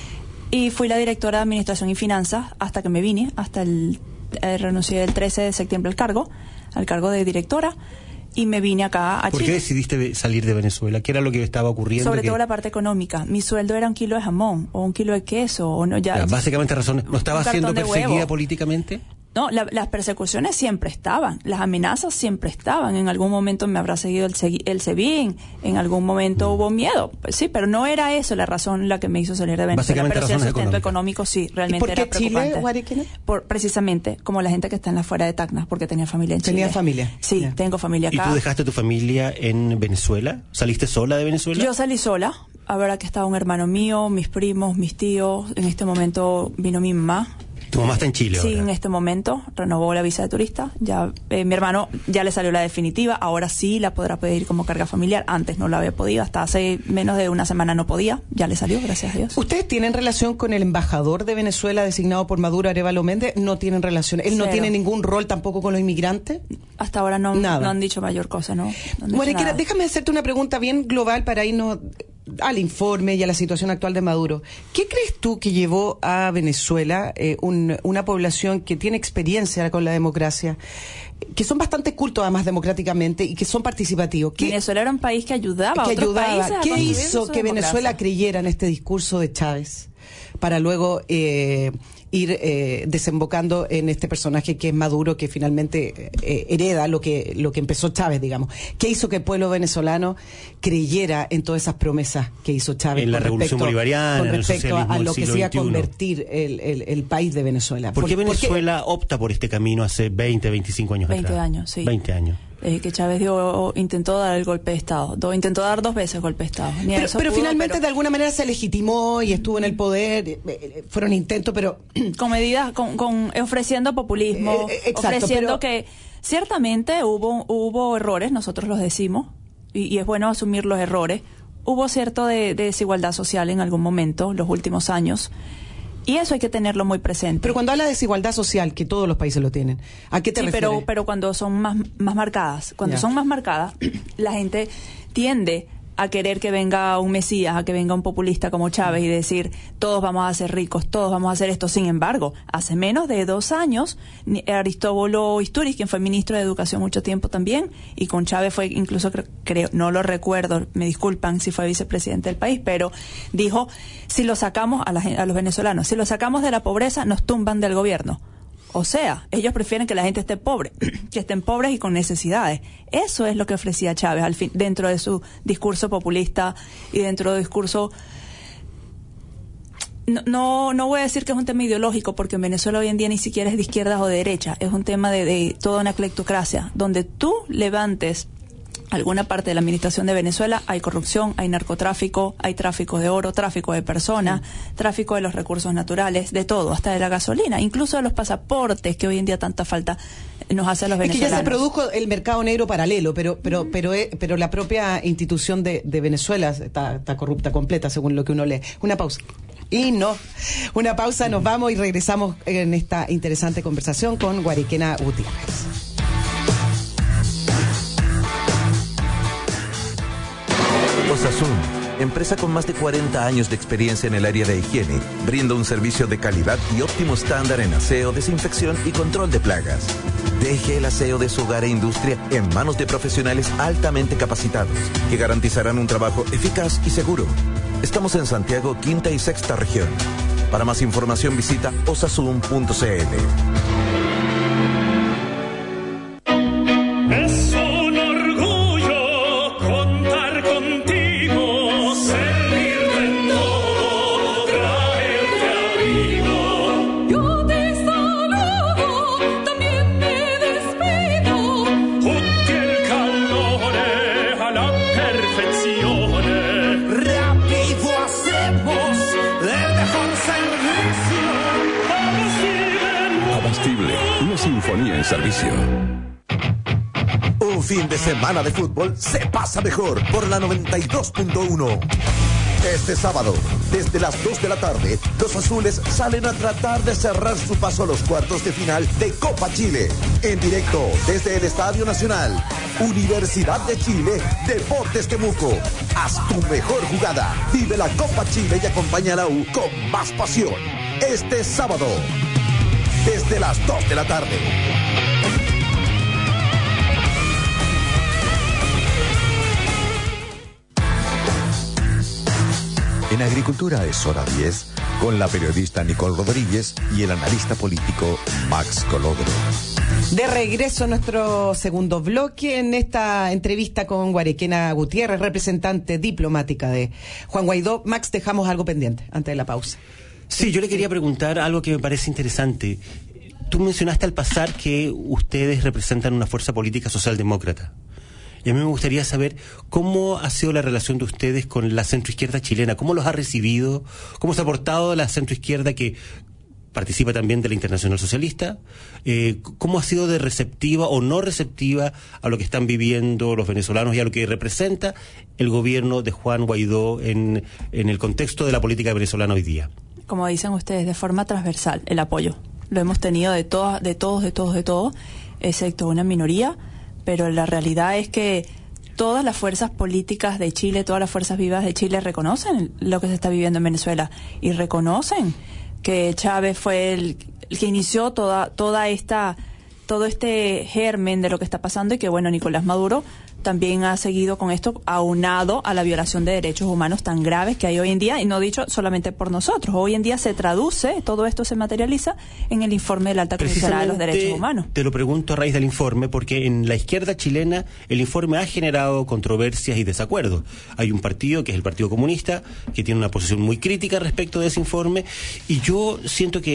Y fui la directora de Administración y Finanzas hasta que me vine, hasta el, eh, renuncié el trece de septiembre al cargo, al cargo de directora, y me vine acá a ¿Por Chile. qué decidiste salir de Venezuela? ¿Qué era lo que estaba ocurriendo? Sobre que... todo la parte económica. Mi sueldo era un kilo de jamón, o un kilo de queso, o no, ya. Ya, básicamente razones. ¿No estaba cartón siendo de perseguida huevo. políticamente? No, la- las persecuciones siempre estaban, las amenazas siempre estaban. En algún momento me habrá seguido el, segui- el SEBIN, en algún momento hubo miedo. Pues sí, pero no era eso la razón la que me hizo salir de Venezuela. Básicamente Pero sí el razones sustento económicas. económico sí, realmente ¿Y por qué era preocupante. Chile, Guariquena? Por, precisamente, como la gente que está en la fuera de Tacna, porque tenía familia en Chile. ¿Tenía familia? Sí, Ya. tengo familia ¿Y acá. tú dejaste tu familia en Venezuela? ¿Saliste sola de Venezuela? Yo salí sola. A ver, aquí estaba un hermano mío, mis primos, mis tíos. En este momento vino mi mamá. ¿Tu mamá está en Chile Sí, ahora? en este momento renovó la visa de turista. Ya eh, mi hermano ya le salió la definitiva. Ahora sí la podrá pedir como carga familiar. Antes no la había podido. Hasta hace menos de una semana no podía. Ya le salió, gracias a Dios. ¿Ustedes tienen relación con el embajador de Venezuela designado por Maduro, Arévalo Méndez? No tienen relación. ¿Él no Cero. tiene ningún rol tampoco con los inmigrantes? Hasta ahora no, Nada. no han dicho mayor cosa, ¿no? No han dicho Guariquena, nada. déjame hacerte una pregunta bien global para irnos al informe y a la situación actual de Maduro. ¿Qué crees tú que llevó a Venezuela, eh, un- una población que tiene experiencia con la democracia, que son bastante cultos además democráticamente y que son participativos? ¿Qué, Venezuela era un país que ayudaba que a otros ayudaba? países a ¿Qué construir hizo su que Venezuela democracia? creyera en este discurso de Chávez para luego eh, ir eh, desembocando en este personaje que es Maduro, que finalmente eh, hereda lo que lo que empezó Chávez, digamos? ¿Qué hizo que el pueblo venezolano creyera en todas esas promesas que hizo Chávez En la con Revolución respecto- Bolivariana, con en el respecto a, socialismo a del lo que siglo se iba a veintiuno? convertir el, el, el país de Venezuela? ¿Por qué Por- Venezuela opta por este camino hace veinte, veinticinco años veinte atrás? años, sí. veinte años. Eh, que Chávez dio, intentó dar el golpe de Estado. Do- intentó dar dos veces golpe de Estado. Ni Pero, eso pero pudo, finalmente pero de alguna manera se legitimó y estuvo en el poder, eh, eh, fueron intentos, pero con medidas, con, con ofreciendo populismo, Eh, eh, exacto, ofreciendo pero- que ciertamente hubo hubo errores, nosotros los decimos. y, y es bueno asumir los errores. Hubo cierto de, de desigualdad social en algún momento, los últimos años, y eso hay que tenerlo muy presente. Pero cuando habla de desigualdad social, que todos los países lo tienen, ¿a qué te sí, refieres? Pero, pero cuando son más, más marcadas, cuando yeah. son más marcadas, la gente tiende a querer que venga un mesías, a que venga un populista como Chávez y decir, todos vamos a ser ricos, todos vamos a hacer esto. Sin embargo, hace menos de dos años, Aristóbulo Istúriz, quien fue ministro de Educación mucho tiempo también, y con Chávez fue incluso, creo, no lo recuerdo, me disculpan si fue vicepresidente del país, pero dijo, si lo sacamos a, la, a los venezolanos, si lo sacamos de la pobreza, nos tumban del gobierno. O sea, ellos prefieren que la gente esté pobre, que estén pobres y con necesidades. Eso es lo que ofrecía Chávez al fin, dentro de su discurso populista y dentro del discurso... No, no, no voy a decir que es un tema ideológico, porque en Venezuela hoy en día ni siquiera es de izquierdas o de derecha. Es un tema de, de toda una cleptocracia, donde tú levantes alguna parte de la administración de Venezuela, hay corrupción, hay narcotráfico, hay tráfico de oro, tráfico de personas, sí. tráfico de los recursos naturales, de todo, hasta de la gasolina, incluso de los pasaportes que hoy en día tanta falta nos hace a los venezolanos. Es que ya se produjo el mercado negro paralelo, pero pero mm. pero eh, pero la propia institución de, de Venezuela está, está corrupta completa, según lo que uno lee. Una pausa. Y no, una pausa, nos vamos y regresamos en esta interesante conversación con Guarequena Gutiérrez. Osasun, empresa con más de cuarenta años de experiencia en el área de higiene, brinda un servicio de calidad y óptimo estándar en aseo, desinfección y control de plagas. Deje el aseo de su hogar e industria en manos de profesionales altamente capacitados, que garantizarán un trabajo eficaz y seguro. Estamos en Santiago, quinta y sexta región. Para más información visita osasun punto c l. Es un orgullo contar contigo, servirte en todo, traerte abrigo. Yo te saludo, también me despido. Tutti el calore a la perfección. Rápido hacemos el mejor servicio. Abastible, Abastible, una sinfonía en servicio. Un fin de semana de fútbol se pasa mejor por la noventa y dos punto uno. Este sábado, desde las dos de la tarde, los azules salen a tratar de cerrar su paso a los cuartos de final de Copa Chile. En directo desde el Estadio Nacional. Universidad de Chile, Deportes Temuco. Haz tu mejor jugada. Vive la Copa Chile y acompaña a la U con más pasión. Este sábado, desde las dos de la tarde. En Agricultura es hora diez, con la periodista Nicole Rodríguez y el analista político Max Colodro. De regreso a nuestro segundo bloque en esta entrevista con Guarequena Gutiérrez, representante diplomática de Juan Guaidó. Max, dejamos algo pendiente antes de la pausa. Sí, yo le quería preguntar algo que me parece interesante. Tú mencionaste al pasar que ustedes representan una fuerza política socialdemócrata. Y a mí me gustaría saber cómo ha sido la relación de ustedes con la centroizquierda chilena, cómo los ha recibido, cómo se ha portado la centroizquierda que participa también de la Internacional Socialista, eh, cómo ha sido de receptiva o no receptiva a lo que están viviendo los venezolanos y a lo que representa el gobierno de Juan Guaidó en, en el contexto de la política venezolana hoy día. Como dicen ustedes, de forma transversal, el apoyo. Lo hemos tenido de, todas, de todos, de todos, de todos, excepto una minoría. Pero la realidad es que todas las fuerzas políticas de Chile, todas las fuerzas vivas de Chile reconocen lo que se está viviendo en Venezuela y reconocen que Chávez fue el, el que inició toda toda esta todo este germen de lo que está pasando y que, bueno, Nicolás Maduro también ha seguido con esto aunado a la violación de derechos humanos tan graves que hay hoy en día, y no dicho solamente por nosotros. Hoy en día se traduce, todo esto se materializa en el informe de la Alta Comisionada de los Derechos Humanos. Te lo pregunto a raíz del informe, porque en la izquierda chilena el informe ha generado controversias y desacuerdos. Hay un partido, que es el Partido Comunista, que tiene una posición muy crítica respecto de ese informe, y yo siento que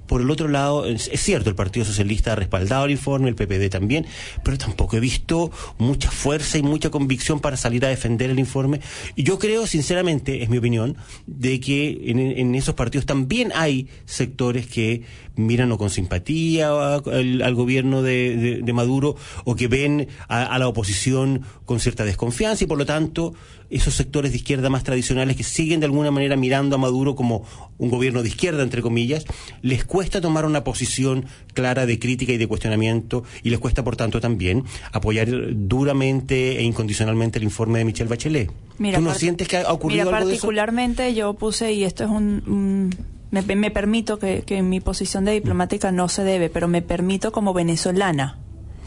Por el otro lado, es, es cierto, el Partido Socialista ha respaldado el informe, el P P D también, pero tampoco he visto mucha fuerza y mucha convicción para salir a defender el informe. Y yo creo, sinceramente, es mi opinión, de que en, en esos partidos también hay sectores que miran o con simpatía al, al gobierno de, de, de Maduro, o que ven a, a la oposición con cierta desconfianza, y por lo tanto esos sectores de izquierda más tradicionales que siguen de alguna manera mirando a Maduro como un gobierno de izquierda, entre comillas, les cuesta tomar una posición clara de crítica y de cuestionamiento, y les cuesta por tanto también apoyar duramente e incondicionalmente el informe de Michelle Bachelet. Mira, ¿Tú no sientes que ha ocurrido mira, algo de eso? Particularmente yo puse, y esto es un... un me, me permito que, que mi posición de diplomática no se debe, pero me permito como venezolana,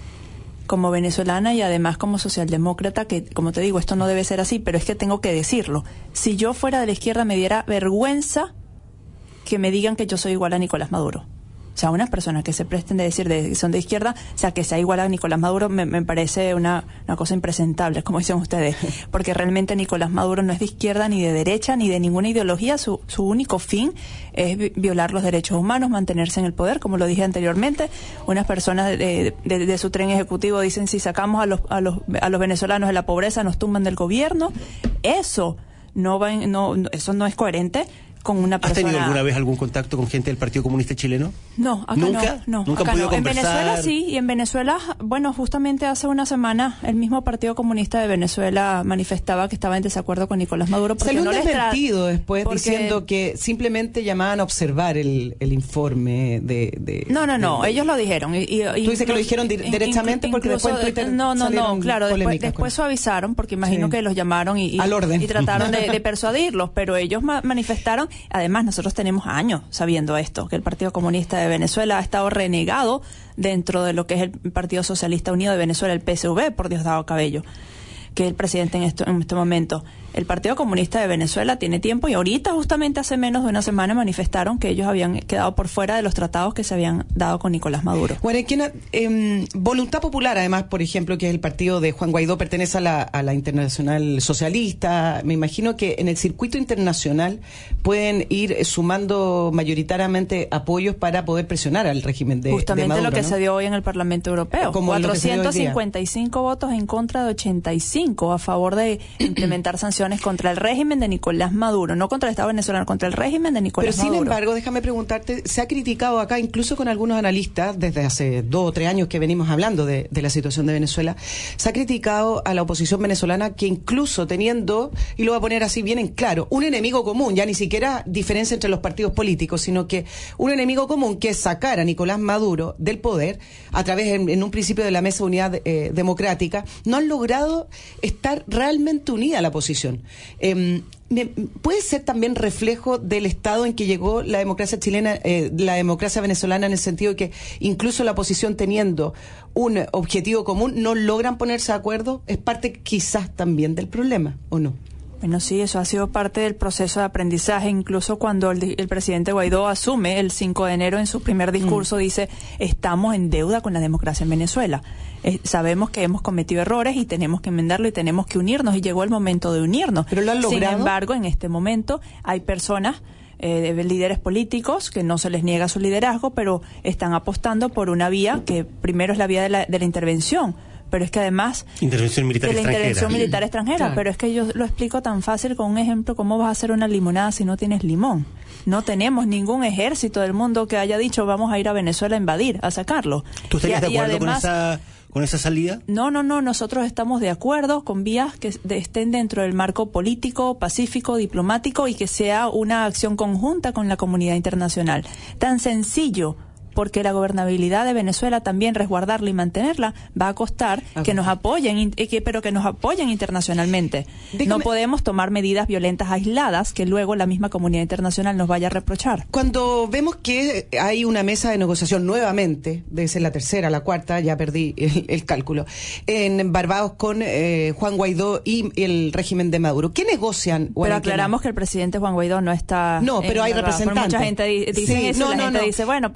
como venezolana y además como socialdemócrata, que como te digo, esto no debe ser así, pero es que tengo que decirlo. Si yo fuera de la izquierda me diera vergüenza que me digan que yo soy igual a Nicolás Maduro. O sea, unas personas que se presten de decir de, que son de izquierda, o sea, que sea igual a Nicolás Maduro, me, me parece una, una cosa impresentable, como dicen ustedes, porque realmente Nicolás Maduro no es de izquierda ni de derecha ni de ninguna ideología. Su, su único fin es vi- violar los derechos humanos, mantenerse en el poder, como lo dije anteriormente. Unas personas de, de, de, de su tren ejecutivo dicen: si sacamos a los, a los, a los venezolanos de la pobreza, nos tumban del gobierno. Eso no va en, no, eso no es coherente con una persona. ¿Has tenido alguna vez algún contacto con gente del Partido Comunista Chileno? No, acá ¿Nunca? no. no ¿Nunca acá han podido no. En conversar? Venezuela sí, y en Venezuela, bueno, justamente hace una semana el mismo Partido Comunista de Venezuela manifestaba que estaba en desacuerdo con Nicolás Maduro porque Salió no un les tra- desmentido después porque... diciendo que simplemente llamaban a observar el, el informe de, de... No, no, no, de, ellos lo dijeron. Y, y, Tú dices que lo dijeron di- in- derechamente incluso, porque después en Twitter No, no, no, claro, después, después con... suavizaron porque imagino Sí. que los llamaron y, y, Al orden. y trataron de, de persuadirlos, pero ellos ma- manifestaron. Además, nosotros tenemos años sabiendo esto, que el Partido Comunista de Venezuela ha estado renegado dentro de lo que es el Partido Socialista Unido de Venezuela, el P S V, por Diosdado Cabello, que es el presidente en, esto, en este momento. El Partido Comunista de Venezuela tiene tiempo, y ahorita, justamente hace menos de una semana, manifestaron que ellos habían quedado por fuera de los tratados que se habían dado con Nicolás Maduro. Guarequena, eh, Voluntad Popular, además, por ejemplo, que es el partido de Juan Guaidó, pertenece a la, a la Internacional Socialista. Me imagino que en el circuito internacional pueden ir sumando mayoritariamente apoyos para poder presionar al régimen de, Justamente de Maduro, lo que ¿no? se dio hoy en el Parlamento Europeo. Como lo que se dio hoy día. cuatrocientos cincuenta y cinco votos en contra de ochenta y cinco a favor de implementar sanciones contra el régimen de Nicolás Maduro, no contra el Estado venezolano, contra el régimen de Nicolás Pero sin Maduro. embargo, déjame preguntarte, se ha criticado acá, incluso con algunos analistas, desde hace dos o tres años que venimos hablando de, de la situación de Venezuela, se ha criticado a la oposición venezolana que incluso teniendo, y lo voy a poner así bien en claro, un enemigo común, ya ni siquiera diferencia entre los partidos políticos, sino que un enemigo común que es sacar a Nicolás Maduro del poder a través, en, en un principio, de la Mesa de Unidad eh, Democrática, no han logrado estar realmente unida a la oposición. Eh, ¿Puede ser también reflejo del estado en que llegó la democracia chilena, eh, la democracia venezolana, en el sentido de que incluso la oposición, teniendo un objetivo común, no logran ponerse de acuerdo? ¿Es parte quizás también del problema o no? Bueno, sí, eso ha sido parte del proceso de aprendizaje. Incluso cuando el, el presidente Guaidó asume el cinco de enero, en su primer discurso, mm. dice: estamos en deuda con la democracia en Venezuela. Eh, sabemos que hemos cometido errores y tenemos que enmendarlo y tenemos que unirnos, y llegó el momento de unirnos. ¿Pero lo han logrado? Sin embargo, en este momento hay personas, eh, líderes políticos, que no se les niega su liderazgo, pero están apostando por una vía que primero es la vía de la, de la intervención. Pero es que además... Intervención militar de la extranjera. intervención militar extranjera. Claro. Pero es que yo lo explico tan fácil con un ejemplo: ¿cómo vas a hacer una limonada si no tienes limón? No tenemos ningún ejército del mundo que haya dicho: vamos a ir a Venezuela a invadir, a sacarlo. ¿Tú estarías Y, de y acuerdo además, con esa, con esa salida? No, no, no. Nosotros estamos de acuerdo con vías que de, estén dentro del marco político, pacífico, diplomático, y que sea una acción conjunta con la comunidad internacional. Tan sencillo, porque la gobernabilidad de Venezuela, también resguardarla y mantenerla, va a costar okay. que nos apoyen, que, pero que nos apoyen internacionalmente. Dígame, no podemos tomar medidas violentas aisladas que luego la misma comunidad internacional nos vaya a reprochar. Cuando vemos que hay una mesa de negociación nuevamente, debe ser la tercera, la cuarta, ya perdí el, el cálculo, en Barbados con eh, Juan Guaidó y el régimen de Maduro, ¿qué negocian? Pero aclaramos que el presidente Juan Guaidó no está... No, pero hay Barbados. representantes. Mucha gente dice sí, eso, no, la no, gente no. dice, bueno, ¿por qué Juan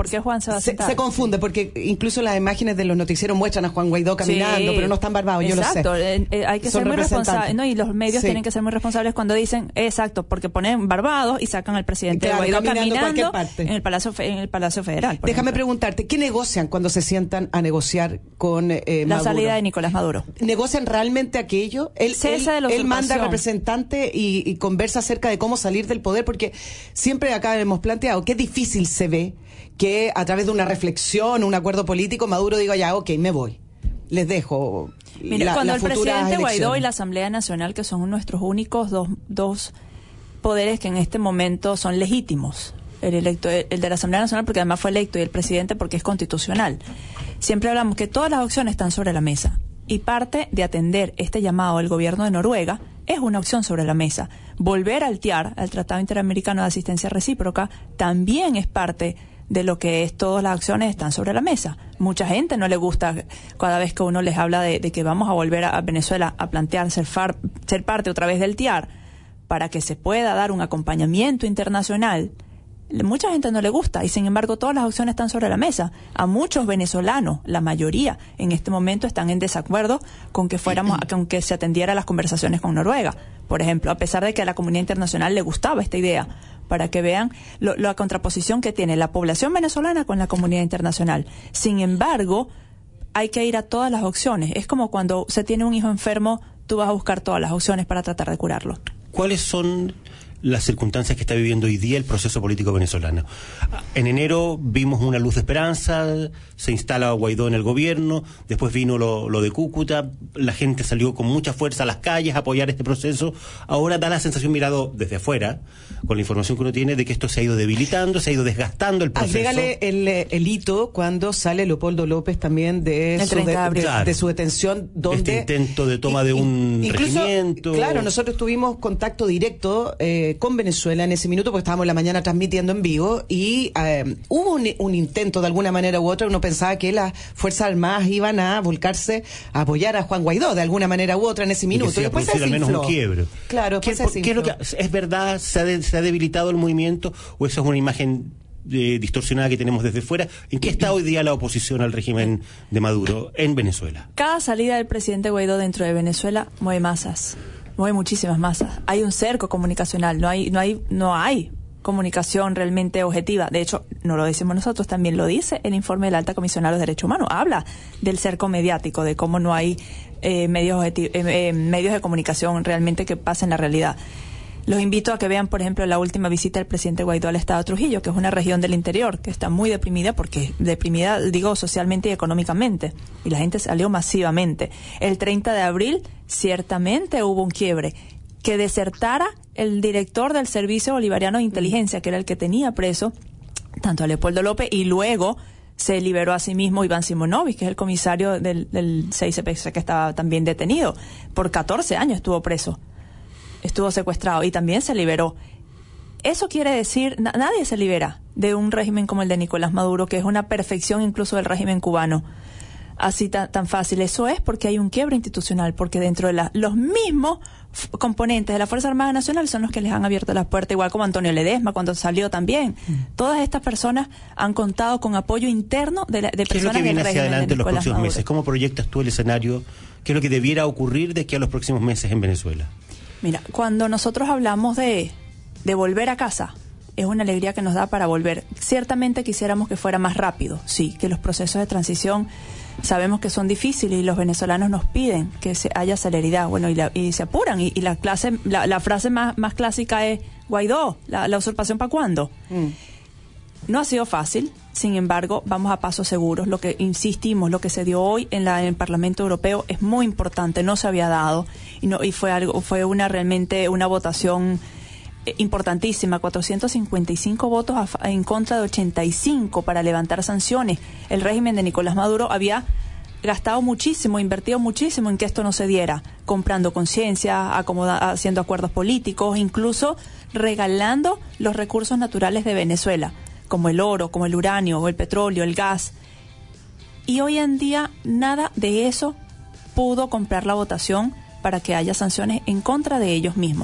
se va a se, sentar. se confunde porque incluso las imágenes de los noticieros muestran a Juan Guaidó caminando, sí, pero no están barbados, yo exacto, lo sé. Eh, eh, hay que Son ser muy responsables, ¿no? Y los medios sí. tienen que ser muy responsables cuando dicen, exacto, porque ponen barbados y sacan al presidente claro, Guaidó caminando, caminando en el Palacio en el Palacio Federal. Déjame ejemplo. preguntarte, ¿qué negocian cuando se sientan a negociar con eh, la Maduro? salida de Nicolás Maduro? ¿Negocian realmente aquello? Él, él, él manda representante y, y conversa acerca de cómo salir del poder, porque siempre acá hemos planteado que difícil se ve que a través de una reflexión, un acuerdo político, Maduro diga ya, ok, me voy, les dejo. Mira, la, cuando la el presidente elecciones. Guaidó y la Asamblea Nacional, que son nuestros únicos dos, dos poderes que en este momento son legítimos, el electo, el de la Asamblea Nacional porque además fue electo y el presidente porque es constitucional, siempre hablamos que todas las opciones están sobre la mesa y parte de atender este llamado del gobierno de Noruega es una opción sobre la mesa. Volver al T I A R, al Tratado Interamericano de Asistencia Recíproca, también es parte de lo que es todas las acciones están sobre la mesa. Mucha gente no le gusta cada vez que uno les habla de, de que vamos a volver a, a Venezuela a plantear ser, far, ser parte otra vez del T I A R para que se pueda dar un acompañamiento internacional. Mucha gente no le gusta y sin embargo todas las opciones están sobre la mesa. A muchos venezolanos, la mayoría en este momento están en desacuerdo con que fuéramos, con que se atendiera las conversaciones con Noruega, por ejemplo, a pesar de que a la comunidad internacional le gustaba esta idea, para que vean lo, la contraposición que tiene la población venezolana con la comunidad internacional. Sin embargo, hay que ir a todas las opciones. Es como cuando se tiene un hijo enfermo, tú vas a buscar todas las opciones para tratar de curarlo. ¿Cuáles son las circunstancias que está viviendo hoy día el proceso político venezolano? En enero vimos una luz de esperanza, se instala Guaidó en el gobierno, después vino lo, lo de Cúcuta, la gente salió con mucha fuerza a las calles a apoyar este proceso. Ahora da la sensación, mirado desde afuera, con la información que uno tiene, de que esto se ha ido debilitando, se ha ido desgastando el proceso. Agrégale el, el hito cuando sale Leopoldo López también de, su, de, de, claro, de su detención, donde este intento de toma de un incluso, regimiento. Claro, nosotros tuvimos contacto directo eh, con Venezuela en ese minuto, porque estábamos en la mañana transmitiendo en vivo, y eh, hubo un, un intento de alguna manera u otra. Uno pensaba que las Fuerzas Armadas iban a volcarse a apoyar a Juan Guaidó de alguna manera u otra en ese minuto. Y después se al menos un quiebre. Claro, ¿Qué, por, ¿qué es, lo que, ¿Es verdad? ¿Se ha, de, ¿Se ha debilitado el movimiento? ¿O eso es una imagen eh, distorsionada que tenemos desde fuera? ¿En qué está hoy día la oposición al régimen de Maduro en Venezuela? Cada salida del presidente Guaidó dentro de Venezuela mueve masas. Mueve muchísimas masas. Hay un cerco comunicacional, no hay, no hay, no hay comunicación realmente objetiva. De hecho, no lo decimos nosotros, también lo dice el informe del Alta Comisionada de los Derechos Humanos. Habla del cerco mediático, de cómo no hay eh, medios, eh, eh, medios de comunicación realmente que pasen la realidad. Los invito a que vean, por ejemplo, la última visita del presidente Guaidó al estado de Trujillo, que es una región del interior que está muy deprimida, porque deprimida, digo, socialmente y económicamente, y la gente salió masivamente. El treinta de abril, ciertamente hubo un quiebre. Que desertara el director del Servicio Bolivariano de Inteligencia, que era el que tenía preso tanto a Leopoldo López, y luego se liberó a sí mismo Iván Simonovic, que es el comisario del, del C I C P C, que estaba también detenido. Por catorce años estuvo preso. Estuvo secuestrado y también se liberó. Eso quiere decir, na- nadie se libera de un régimen como el de Nicolás Maduro, que es una perfección incluso del régimen cubano. Así tan, tan fácil. Eso es porque hay un quiebre institucional, porque dentro de la, los mismos f- componentes de la Fuerza Armada Nacional son los que les han abierto las puertas, igual como Antonio Ledesma cuando salió también. Mm. Todas estas personas han contado con apoyo interno de, la, de personas ¿Qué es lo que viene hacia adelante en los próximos Maduro. meses? ¿Cómo proyectas tú el escenario? ¿Qué es lo que debiera ocurrir de aquí a los próximos meses en Venezuela? Mira, cuando nosotros hablamos de, de volver a casa, es una alegría que nos da para volver. Ciertamente quisiéramos que fuera más rápido, sí, que los procesos de transición sabemos que son difíciles y los venezolanos nos piden que se haya celeridad, bueno, y, la, y se apuran, y, y la clase, la, la frase más, más clásica es, Guaidó, la, la usurpación ¿para cuándo? Mm. No ha sido fácil, sin embargo, vamos a pasos seguros. Lo que insistimos, lo que se dio hoy en, la, en el Parlamento Europeo es muy importante, no se había dado, y, no, y fue algo, fue una realmente una votación importantísima, cuatrocientos cincuenta y cinco votos a, en contra de ochenta y cinco para levantar sanciones. El régimen de Nicolás Maduro había gastado muchísimo, invertido muchísimo en que esto no se diera, comprando conciencia, haciendo acuerdos políticos, incluso regalando los recursos naturales de Venezuela, como el oro, como el uranio, o el petróleo, el gas. Y hoy en día nada de eso pudo comprar la votación para que haya sanciones en contra de ellos mismos.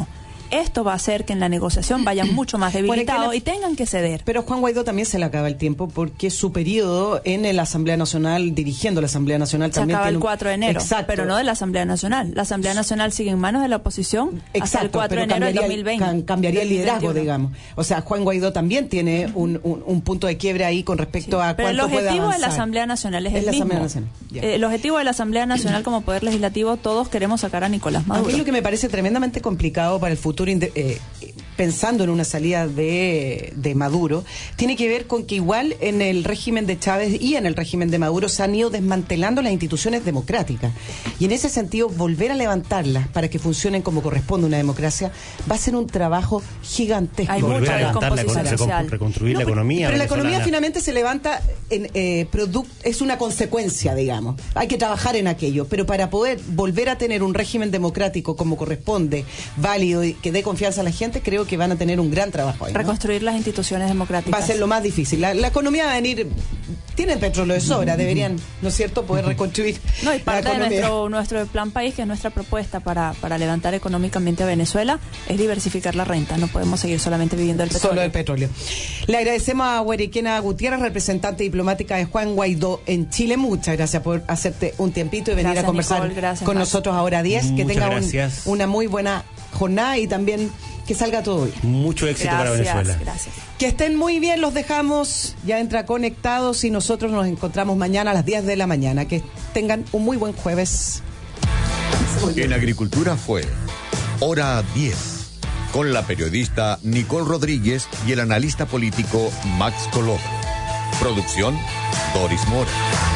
esto va a hacer que en la negociación vayan mucho más debilitados bueno, y tengan que ceder. Pero Juan Guaidó también se le acaba el tiempo porque su periodo en la Asamblea Nacional, dirigiendo la Asamblea Nacional, se también acaba tiene el un... cuatro de enero, Exacto. pero no de la Asamblea Nacional. La Asamblea Nacional sigue en manos de la oposición Exacto, hasta el cuatro de enero del dos mil veinte. Can, cambiaría el liderazgo, dos mil veintiuno. digamos. O sea, Juan Guaidó también tiene un, un, un punto de quiebre ahí con respecto sí, a pero cuánto puede avanzar. El objetivo de la Asamblea Nacional es, es el la mismo. Asamblea Nacional. Eh, el objetivo de la Asamblea Nacional como poder legislativo, todos queremos sacar a Nicolás Maduro. A mí lo que me parece tremendamente complicado para el futuro, eh, pensando en una salida de, de Maduro, tiene que ver con que igual en el régimen de Chávez y en el régimen de Maduro se han ido desmantelando las instituciones democráticas. Y en ese sentido, volver a levantarlas para que funcionen como corresponde una democracia va a ser un trabajo gigantesco. Hay volver a levantarla, recon, reconstruir no, la economía. Pero la economía finalmente se levanta, en eh, product, es una consecuencia, digamos. Hay que trabajar en aquello. Pero para poder volver a tener un régimen democrático como corresponde, válido y que dé confianza a la gente, creo que van a tener un gran trabajo ahí, ¿no? Reconstruir las instituciones democráticas. Va a ser lo más difícil. La, la economía va a venir, tienen petróleo de sobra, deberían, ¿no es cierto?, poder reconstruir. No, y parte de nuestro, nuestro plan país, que es nuestra propuesta para, para levantar económicamente a Venezuela, es diversificar la renta. No podemos seguir solamente viviendo el petróleo. Solo el petróleo. Le agradecemos a Gueriquena Gutiérrez, representante diplomática de Juan Guaidó en Chile. Muchas gracias por hacerte un tiempito y venir gracias, a conversar Nicole, gracias, con Max. nosotros ahora diez. Que tenga un, una muy buena jornada y también que salga todo bien. Mucho éxito gracias, para Venezuela. Gracias. Que estén muy bien, los dejamos. Ya entra Conectados y nosotros nos encontramos mañana a las diez de la mañana. Que tengan un muy buen jueves. En Agricultura fue Hora diez, con la periodista Nicole Rodríguez y el analista político Max Colón. Producción, Doris Mora.